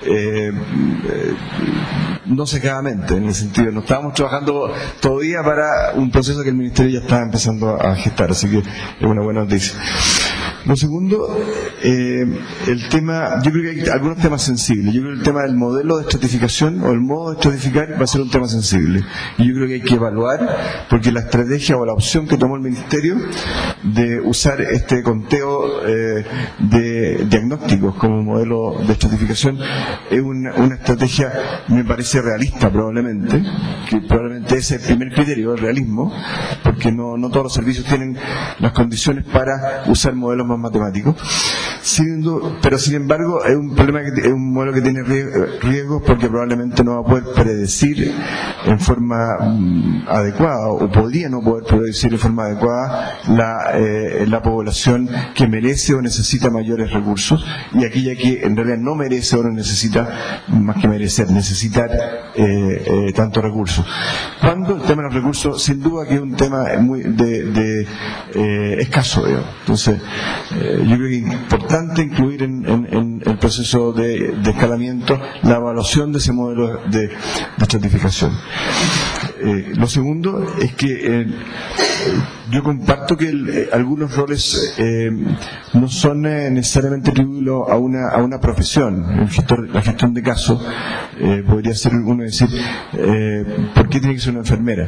no secadamente, en el sentido, no estábamos trabajando todavía para un proceso que el Ministerio ya estaba empezando a gestar, así que es una buena noticia. Lo segundo, el tema, yo creo que hay algunos temas sensibles. Yo creo que el tema del modelo de estratificación o el modo de estratificar va a ser un tema sensible. Y yo creo que hay que evaluar, porque la estrategia o la opción que tomó el Ministerio de usar este conteo de diagnósticos como modelo de estratificación es una estrategia, me parece realista probablemente, que probablemente ese es el primer criterio, el realismo, porque no todos los servicios tienen las condiciones para usar modelos más matemáticos. Pero sin embargo es un problema, es un modelo que tiene riesgos porque probablemente no va a poder predecir en forma adecuada, o podría no poder predecir en forma adecuada la población que merece o necesita mayores recursos, y aquella que en realidad no merece o no necesita, más que merecer, necesitar tantos recursos. Cuando el tema de los recursos, sin duda que es un tema muy escaso, digamos. Entonces, yo creo que es importante incluir en el proceso de escalamiento la evaluación de ese modelo de estratificación. Lo segundo es que yo comparto que algunos roles no son necesariamente atribuibles a una profesión. La gestión de casos podría ser uno decir ¿por qué tiene que ser una enfermera?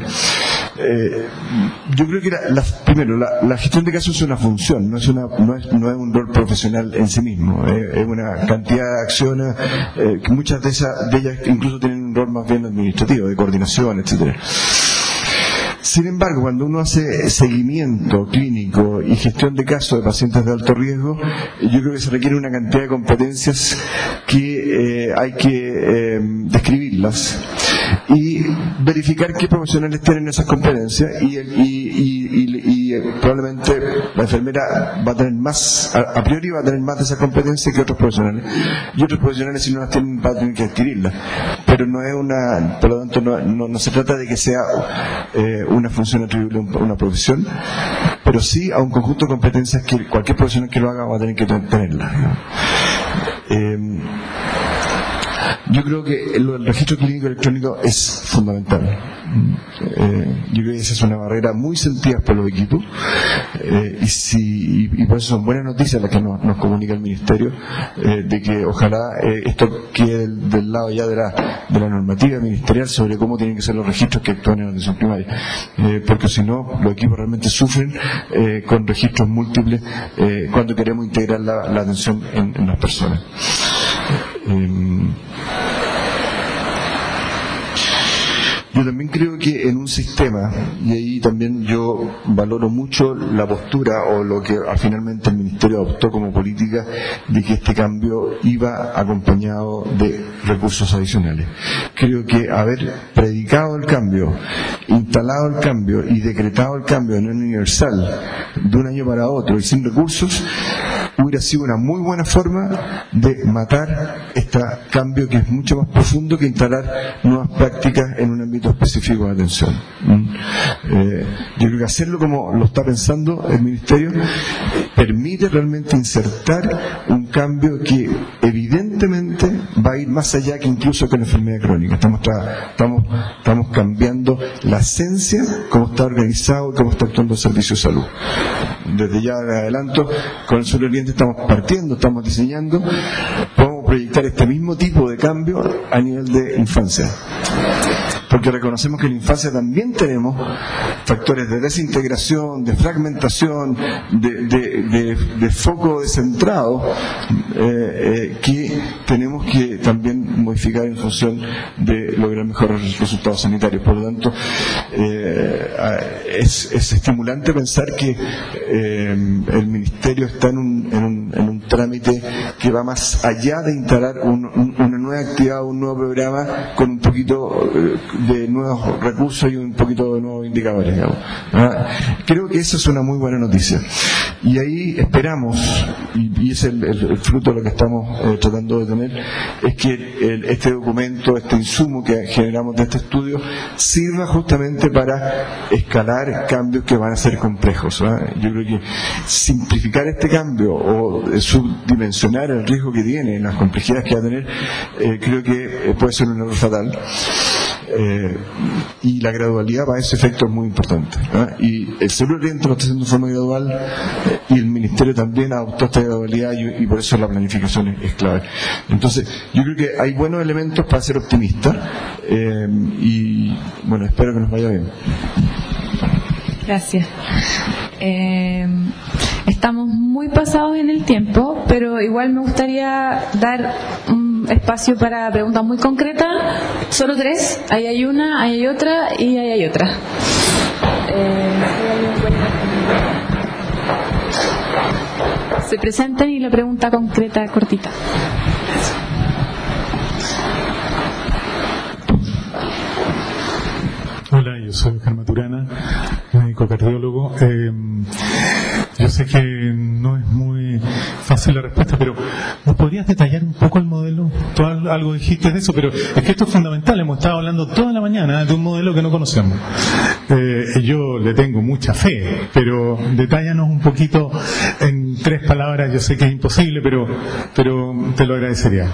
Yo creo que primero la gestión de casos es una función, no es un rol profesional en sí mismo, es una cantidad de acciones que muchas de ellas incluso tienen un rol más bien administrativo, de coordinación, etcétera. Sin embargo, cuando uno hace seguimiento clínico y gestión de casos de pacientes de alto riesgo, yo creo que se requiere una cantidad de competencias que hay que describirlas y verificar qué profesionales tienen esas competencias, y probablemente la enfermera va a tener más, a priori va a tener más de esas competencias que otros profesionales, y otros profesionales, si no las tienen, van a tener que adquirirlas, pero no es por lo tanto no se trata de que sea una función atribuible a una profesión, pero sí a un conjunto de competencias que cualquier profesional que lo haga va a tener que tenerlas. Yo creo que el registro clínico electrónico es fundamental. Yo creo que esa es una barrera muy sentida por los equipos, y por eso son buenas noticias las que nos comunica el Ministerio, de que ojalá esto quede del lado ya de la normativa ministerial sobre cómo tienen que ser los registros que actúan en la atención primaria, porque si no los equipos realmente sufren con registros múltiples cuando queremos integrar la atención en las personas. Yo también creo que en un sistema, y ahí también yo valoro mucho la postura o lo que finalmente el Ministerio adoptó como política, de que este cambio iba acompañado de recursos adicionales. Creo que haber predicado el cambio, instalado el cambio y decretado el cambio en universal de un año para otro y sin recursos, hubiera sido una muy buena forma de matar este cambio, que es mucho más profundo que instalar nuevas prácticas en un ámbito específico de atención. Yo creo que hacerlo como lo está pensando el Ministerio permite realmente insertar un cambio que evidentemente va a ir más allá que incluso con la enfermedad crónica. Estamos cambiando la esencia, cómo está organizado y cómo está actuando el servicio de salud. Desde ya de adelanto, con el Sur Oriente estamos partiendo, estamos diseñando, podemos proyectar este mismo tipo de cambio a nivel de infancia, porque reconocemos que en la infancia también tenemos factores de desintegración, de fragmentación, de foco descentrado, que tenemos que también modificar en función de lograr mejores resultados sanitarios. Por lo tanto, es estimulante pensar que el Ministerio está en un trámite que va más allá de instalar una nueva actividad, un nuevo programa con un poquito de nuevos recursos y un poquito de nuevos indicadores, digamos. Creo que esa es una muy buena noticia, y ahí esperamos, y es el fruto de lo que estamos tratando de tener, es que este documento, este insumo que generamos de este estudio, sirva justamente para escalar cambios que van a ser complejos. Yo creo que simplificar este cambio o subdimensionar el riesgo que tiene, las complejidades que va a tener, creo que puede ser un error fatal. Y la gradualidad para ese efecto es muy importante, y el Seguro Oriente lo está haciendo de forma gradual, y el Ministerio también adoptó esta gradualidad, y por eso la planificación es clave. Entonces yo creo que hay buenos elementos para ser optimista, y bueno, espero que nos vaya bien. Gracias. Estamos muy pasados en el tiempo, pero igual me gustaría dar un espacio para preguntas muy concretas. Solo 3. Ahí hay una, ahí hay otra y ahí hay otra. presenten y la pregunta concreta cortita. Hola, yo soy Germán Maturana, médico cardiólogo. Yo sé que no es muy fácil la respuesta, pero ¿nos podrías detallar un poco el modelo? Tú algo dijiste de eso, pero es que esto es fundamental. Hemos estado hablando toda la mañana de un modelo que no conocemos. Yo le tengo mucha fe, pero detállanos un poquito en 3 palabras. Yo sé que es imposible, pero te lo agradecería.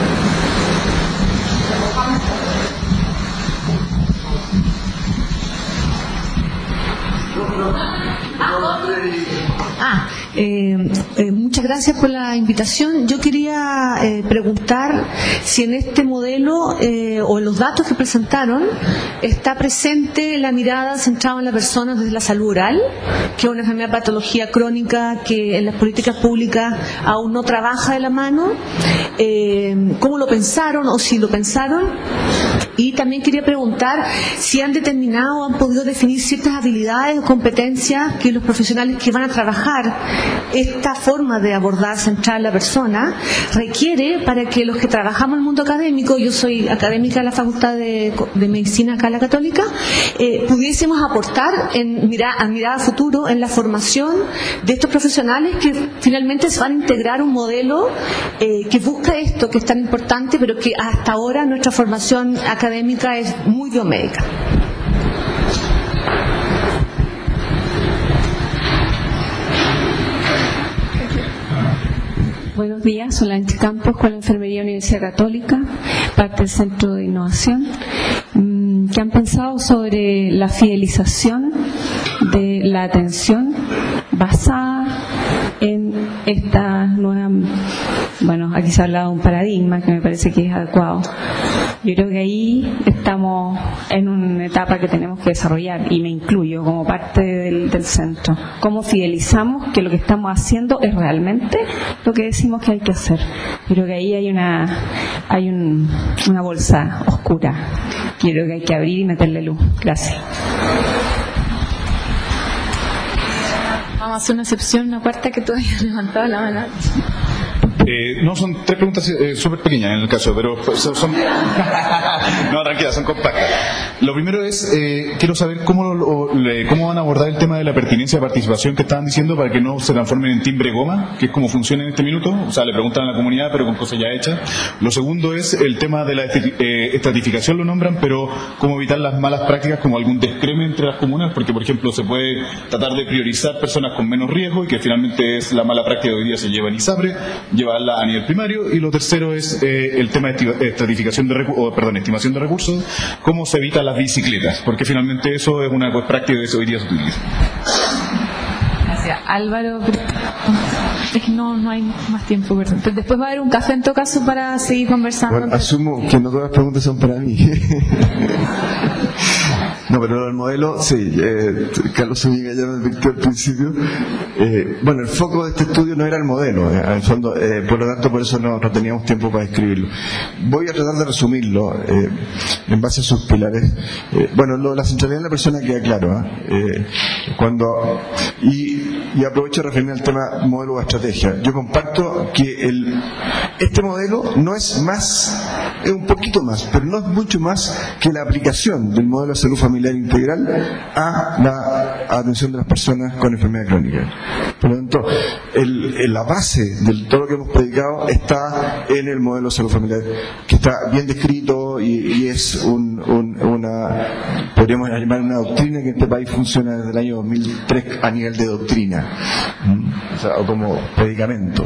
Muchas gracias por la invitación. Yo quería preguntar si en este modelo o en los datos que presentaron está presente la mirada centrada en la persona desde la salud oral, que es una enfermedad patología crónica que en las políticas públicas aún no trabaja de la mano. ¿Cómo lo pensaron o si lo pensaron? Y también quería preguntar si han determinado o han podido definir ciertas habilidades o competencias que los profesionales que van a trabajar esta forma de abordar central la persona requiere para que los que trabajamos en el mundo académico, yo soy académica de la Facultad de Medicina acá en la Católica, pudiésemos aportar en mirada a futuro en la formación de estos profesionales que finalmente se van a integrar un modelo que busca esto que es tan importante, pero que hasta ahora nuestra formación académica es muy biomédica. Buenos días, soy Lanchi Campos con la Enfermería Universidad Católica, parte del Centro de Innovación. ¿Qué han pensado sobre la fidelización de la atención basada en esta nueva, bueno, aquí se ha hablado de un paradigma que me parece que es adecuado? Yo creo que ahí estamos en una etapa que tenemos que desarrollar, y me incluyo como parte del centro. ¿Cómo fidelizamos que lo que estamos haciendo es realmente lo que decimos que hay que hacer? Yo creo que ahí hay una bolsa oscura que creo que hay que abrir y meterle luz. Gracias. Vamos a hacer una excepción, una cuarta que todavía no levantado la mano. No, son 3 preguntas súper pequeñas en el caso, pero son no, tranquila, son compactas. Lo primero es, quiero saber cómo van a abordar el tema de la pertinencia de participación que estaban diciendo para que no se transformen en timbre goma, que es como funciona en este minuto. O sea, le preguntan a la comunidad, pero con cosas ya hechas. Lo segundo es el tema de la estratificación, lo nombran, pero cómo evitar las malas prácticas, como algún descreme entre las comunas, porque, por ejemplo, se puede tratar de priorizar personas con menos riesgo, y que finalmente es la mala práctica que hoy día se lleva en ISAPRE, llevarla a nivel primario. Y lo tercero es el tema de estimación de recursos, cómo se evita las bicicletas, porque finalmente eso es una práctica que hoy día se utiliza. Gracias. Álvaro, es que no hay más tiempo, perdón. Pero después va a haber un café en todo caso para seguir conversando. Bueno, asumo que no todas las preguntas son para mí. No, pero el modelo, sí, Carlos Zúñiga ya me advirtió al principio. Bueno, el foco de este estudio no era el modelo, en el fondo, por lo tanto, por eso no teníamos tiempo para escribirlo. Voy a tratar de resumirlo en base a sus pilares. Bueno, la centralidad de la persona queda claro, y aprovecho de referirme al tema modelo o estrategia. Yo comparto que este modelo no es más, es un poquito más, pero no es mucho más que la aplicación del modelo de salud familiar integral a la atención de las personas con enfermedad crónica. Por lo tanto, la base de todo lo que hemos predicado está en el modelo de salud familiar, que está bien descrito y es podríamos llamar una doctrina que en este país funciona desde el año 2003 a nivel de doctrina, o como predicamento.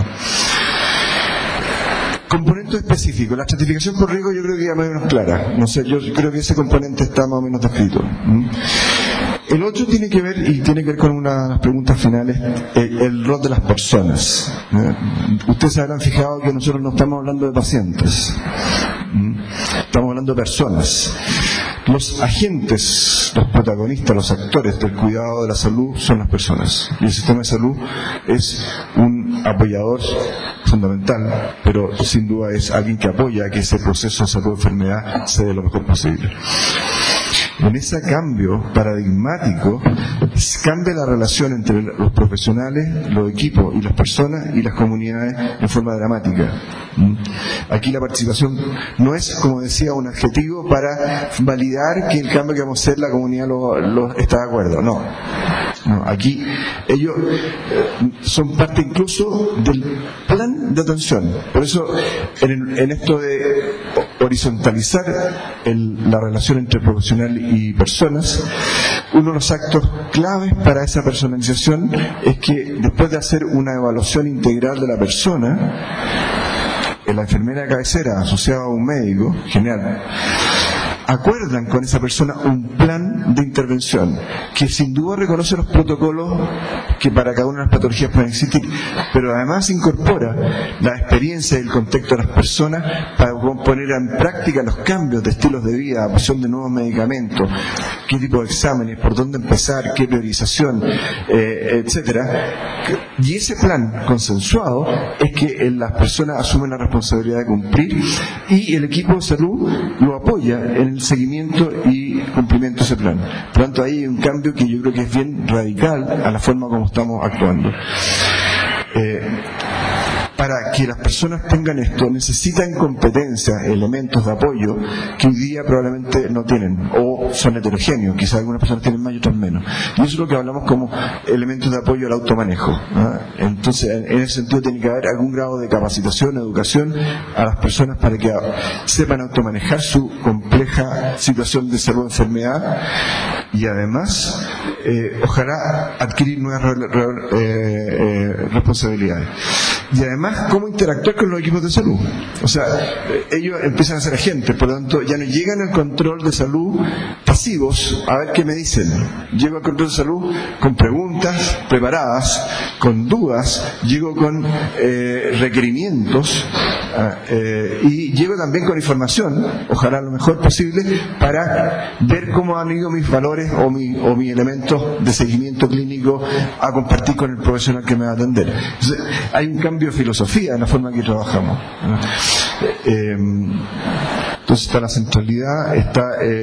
Componente específico, la estratificación por riesgo yo creo que ya más o menos clara. No sé, yo creo que ese componente está más o menos descrito. El otro tiene que ver con unas preguntas finales, el rol de las personas. Ustedes se habrán fijado que nosotros no estamos hablando de pacientes, estamos hablando de personas. Los agentes, los protagonistas, los actores del cuidado de la salud son las personas. Y el sistema de salud es un apoyador fundamental, pero sin duda es alguien que apoya que ese proceso de salud o enfermedad se dé lo mejor posible. En ese cambio paradigmático cambia la relación entre los profesionales, los equipos y las personas y las comunidades en forma dramática. Aquí la participación no es, como decía, un adjetivo para validar que el cambio que vamos a hacer la comunidad lo está de acuerdo. No, aquí ellos son parte incluso del plan de atención. Por eso en esto de horizontalizar la relación entre profesional y personas, uno de los actos claves para esa personalización es que después de hacer una evaluación integral de la persona, la enfermera de cabecera asociada a un médico, genial, acuerdan con esa persona un plan de intervención que sin duda reconoce los protocolos que para cada una de las patologías pueden existir, pero además incorpora la experiencia y el contexto de las personas para poner en práctica los cambios de estilos de vida, adopción de nuevos medicamentos, qué tipo de exámenes, por dónde empezar, qué priorización, etcétera. Y ese plan consensuado es que las personas asumen la responsabilidad de cumplir y el equipo de salud lo apoya en el seguimiento y cumplimiento de ese plan. Por lo tanto, ahí hay un cambio que yo creo que es bien radical a la forma como estamos actuando. Para que las personas tengan esto, necesitan competencias, elementos de apoyo que hoy día probablemente no tienen, o son heterogéneos, quizás algunas personas tienen más y otras menos. Y eso es lo que hablamos como elementos de apoyo al automanejo, ¿no? Entonces, en ese sentido tiene que haber algún grado de capacitación, educación a las personas para que sepan automanejar su compleja situación de salud o enfermedad y además, ojalá adquirir nuevas responsabilidades. Y además, cómo interactuar con los equipos de salud. O sea, ellos empiezan a ser agentes, por lo tanto, ya no llegan al control de salud pasivos, a ver qué me dicen. Llego al control de salud con preguntas preparadas, con dudas, llego con requerimientos y llego también con información, ojalá lo mejor posible, para ver cómo han ido mis valores o mis elementos de seguimiento clínico a compartir con el profesional que me va a atender. Entonces, hay un cambio de filosofía en la forma en que trabajamos. Entonces está la centralidad, está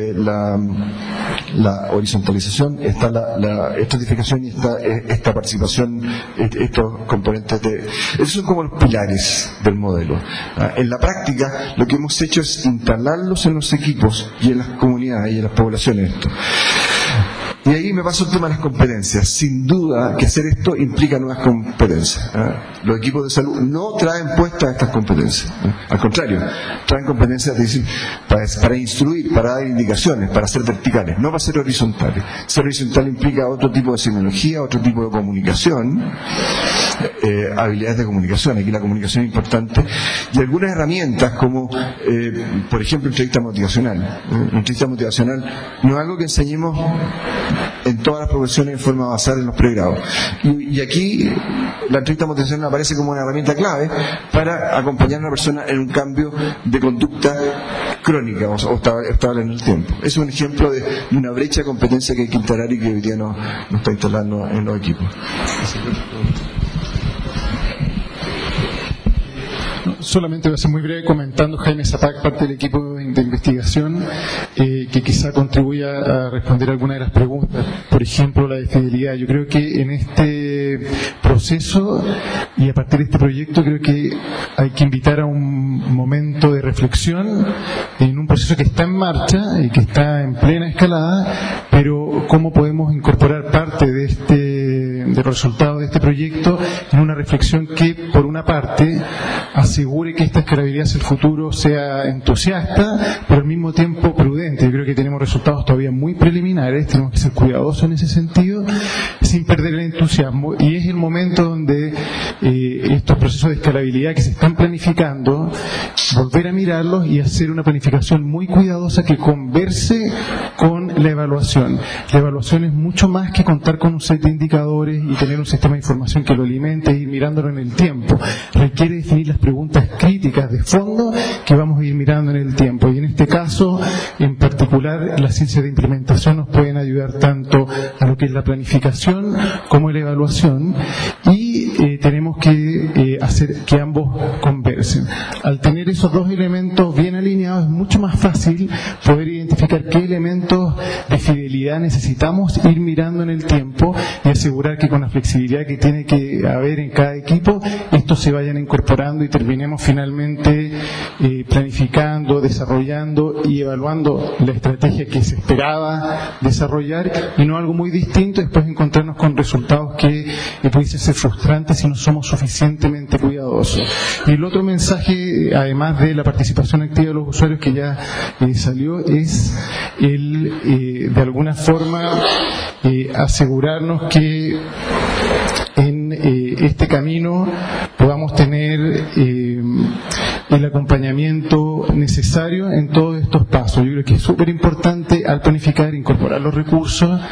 la horizontalización, está la estratificación y está esta participación, estos componentes esos son como los pilares del modelo. En la práctica lo que hemos hecho es instalarlos en los equipos y en las comunidades y en las poblaciones. Y ahí me paso el tema de las competencias. Sin duda que hacer esto implica nuevas competencias. Los equipos de salud no traen puestas estas competencias. Al contrario, traen competencias para instruir, para dar indicaciones, para ser verticales, no para ser horizontales. Ser horizontal implica otro tipo de tecnología, otro tipo de comunicación, habilidades de comunicación. Aquí la comunicación es importante. Y algunas herramientas como, por ejemplo, entrevista motivacional. Entrevista motivacional no es algo que enseñemos en todas las profesiones en forma basada en los pregrados. Y aquí la entrevista motivacional aparece como una herramienta clave para acompañar a una persona en un cambio de conducta crónica o estable en el tiempo. Es un ejemplo de una brecha de competencia que hay que instalar y que hoy día no está instalando en los equipos. Solamente voy a ser muy breve comentando, Jaime Zapac, parte del equipo de investigación, que quizá contribuya a responder alguna de las preguntas. Por ejemplo, la de fidelidad. Yo creo que en este proceso y a partir de este proyecto creo que hay que invitar a un momento de reflexión en un proceso que está en marcha y que está en plena escalada, pero cómo podemos incorporar parte de los resultados de este proyecto en una reflexión que, por una parte, asegure que esta escalabilidad hacia el futuro sea entusiasta, pero al mismo tiempo prudente. Yo creo que tenemos resultados todavía muy preliminares, tenemos que ser cuidadosos en ese sentido, sin perder el entusiasmo, y es el momento donde estos procesos de escalabilidad que se están planificando, volver a mirarlos y hacer una planificación muy cuidadosa que converse con la evaluación. La evaluación es mucho más que contar con un set de indicadores y tener un sistema de información que lo alimente e ir mirándolo en el tiempo. Requiere definir las preguntas críticas de fondo que vamos a ir mirando en el tiempo. Y en este caso, en particular, las ciencias de implementación nos pueden ayudar tanto a lo que es la planificación como la evaluación. Y tenemos que hacer que ambos conversen. Al tener esos dos elementos bien alineados, es mucho más fácil poder identificar qué elementos de fidelidad necesitamos ir mirando en el tiempo y asegurar que con la flexibilidad que tiene que haber en cada equipo, estos se vayan incorporando y terminemos finalmente planificando, desarrollando y evaluando la estrategia que se esperaba desarrollar, y no algo muy distinto, después encontrarnos con resultados que pudiesen ser frustrantes si no somos suficientemente cuidadosos. Y el otro mensaje, además de la participación activa de los usuarios que ya salió, es el de alguna forma asegurarnos que en este camino podamos tener el acompaño necesario en todos estos pasos. Yo creo que es súper importante al planificar incorporar los recursos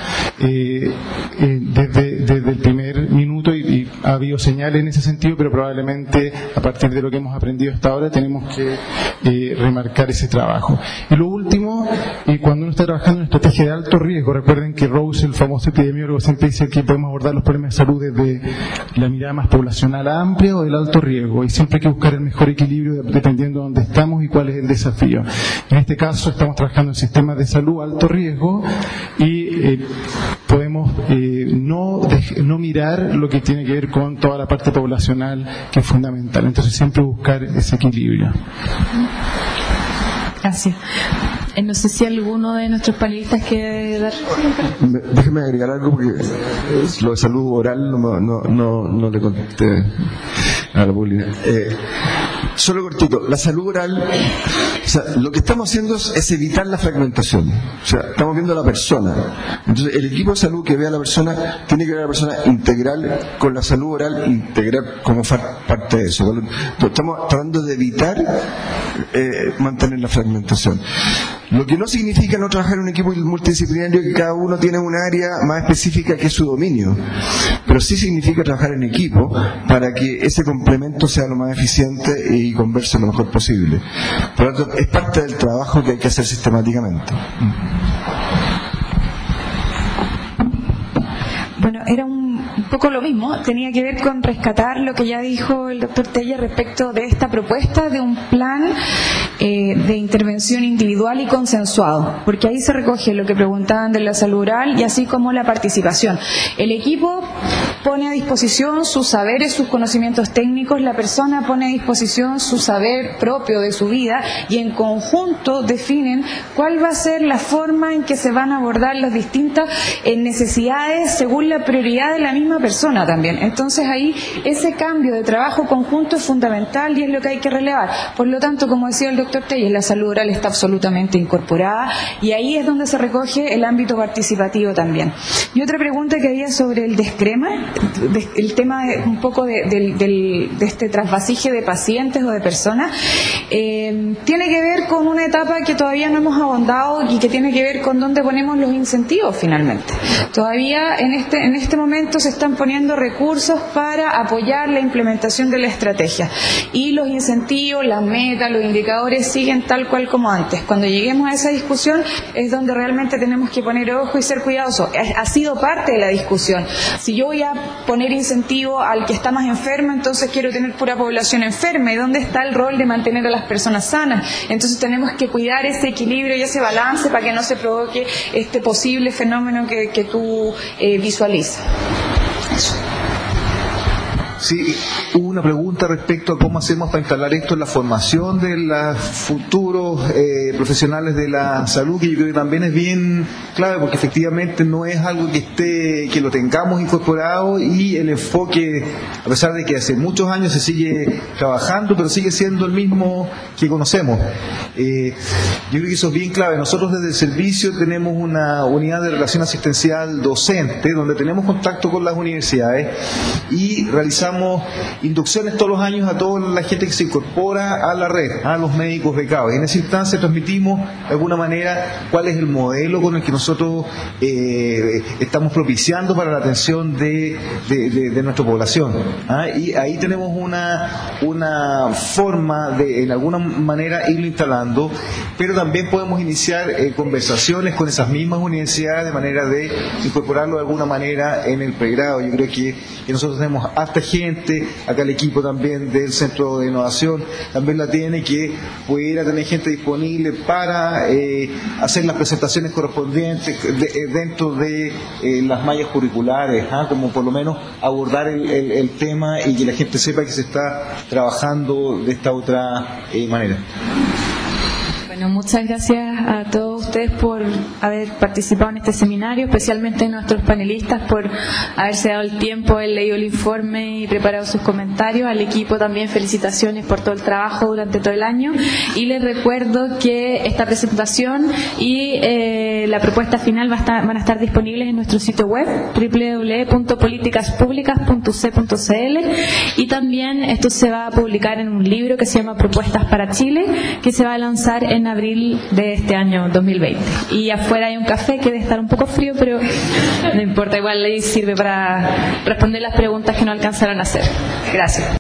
desde el primer minuto, y ha habido señales en ese sentido, pero probablemente a partir de lo que hemos aprendido hasta ahora tenemos que remarcar ese trabajo. Y lo último, cuando uno está trabajando en una estrategia de alto riesgo, recuerden que Rose, el famoso epidemiólogo, siempre dice que podemos abordar los problemas de salud desde la mirada más poblacional amplia o del alto riesgo, y siempre hay que buscar el mejor equilibrio dependiendo de dónde estamos y cuál es el desafío. En este caso estamos trabajando en sistemas de salud alto riesgo y podemos no mirar lo que tiene que ver con toda la parte poblacional, que es fundamental. Entonces siempre buscar ese equilibrio. Gracias. No sé si alguno de nuestros panelistas quiere dar... Déjeme agregar algo, porque lo de salud oral no le contesté a la pública. Solo cortito, la salud oral, o sea, lo que estamos haciendo es evitar la fragmentación. O sea, estamos viendo a la persona. Entonces, el equipo de salud que ve a la persona tiene que ver a la persona integral, con la salud oral integral como parte de eso. Estamos tratando de evitar mantener la fragmentación. Lo que no significa no trabajar en un equipo multidisciplinario que cada uno tiene un área más específica que es su dominio, pero sí significa trabajar en equipo para que ese complemento sea lo más eficiente y converse lo mejor posible. Por lo tanto, es parte del trabajo que hay que hacer sistemáticamente. Bueno, era un poco lo mismo, tenía que ver con rescatar lo que ya dijo el doctor Telle respecto de esta propuesta de un plan de intervención individual y consensuado, porque ahí se recoge lo que preguntaban de la salud oral y así como la participación. El equipo pone a disposición sus saberes, sus conocimientos técnicos, la persona pone a disposición su saber propio de su vida y en conjunto definen cuál va a ser la forma en que se van a abordar las distintas necesidades según la prioridad de la misma persona también. Entonces ahí ese cambio de trabajo conjunto es fundamental y es lo que hay que relevar. Por lo tanto, como decía el doctor Telles, la salud oral está absolutamente incorporada y ahí es donde se recoge el ámbito participativo también. Y otra pregunta que había sobre el descrema, el tema un poco de este trasvasije de pacientes o de personas, tiene que ver con una etapa que todavía no hemos ahondado y que tiene que ver con dónde ponemos los incentivos finalmente. Todavía en este momento se están poniendo recursos para apoyar la implementación de la estrategia y los incentivos, las metas, los indicadores siguen tal cual como antes. Cuando lleguemos a esa discusión es donde realmente tenemos que poner ojo y ser cuidadosos. Ha sido parte de la discusión. Si yo voy a poner incentivo al que está más enfermo, entonces quiero tener pura población enferma. ¿Y dónde está el rol de mantener a las personas sanas? Entonces tenemos que cuidar ese equilibrio y ese balance para que no se provoque este posible fenómeno que tú visualizas. Eso. Sí, hubo una pregunta respecto a cómo hacemos para instalar esto en la formación de los futuros profesionales de la salud, que yo creo que también es bien clave, porque efectivamente no es algo que lo tengamos incorporado, y el enfoque, a pesar de que hace muchos años se sigue trabajando, pero sigue siendo el mismo que conocemos. Yo creo que eso es bien clave. Nosotros desde el servicio tenemos una unidad de relación asistencial docente, donde tenemos contacto con las universidades y realizamos inducciones todos los años a toda la gente que se incorpora a la red, a los médicos becados. Y en esa instancia transmitimos de alguna manera cuál es el modelo con el que nosotros estamos propiciando para la atención de nuestra población. Y ahí tenemos una forma de, en alguna manera, irlo instalando, pero también podemos iniciar conversaciones con esas mismas universidades de manera de incorporarlo de alguna manera en el pregrado. Yo creo que nosotros tenemos harta gente gente, acá el equipo también del Centro de Innovación también la tiene, que pudiera tener gente disponible para hacer las presentaciones correspondientes dentro de las mallas curriculares, como por lo menos abordar el tema y que la gente sepa que se está trabajando de esta otra manera. Bueno, muchas gracias a todos ustedes por haber participado en este seminario, especialmente a nuestros panelistas por haberse dado el tiempo, haber leído el informe y preparado sus comentarios. Al equipo también felicitaciones por todo el trabajo durante todo el año. Y les recuerdo que esta presentación y la propuesta final van a estar disponibles en nuestro sitio web www.politicaspublicas.c.cl, y también esto se va a publicar en un libro que se llama Propuestas para Chile, que se va a lanzar en abril de este año 2020. Y afuera hay un café que debe estar un poco frío, pero no importa, igual le sirve para responder las preguntas que no alcanzaron a hacer. Gracias.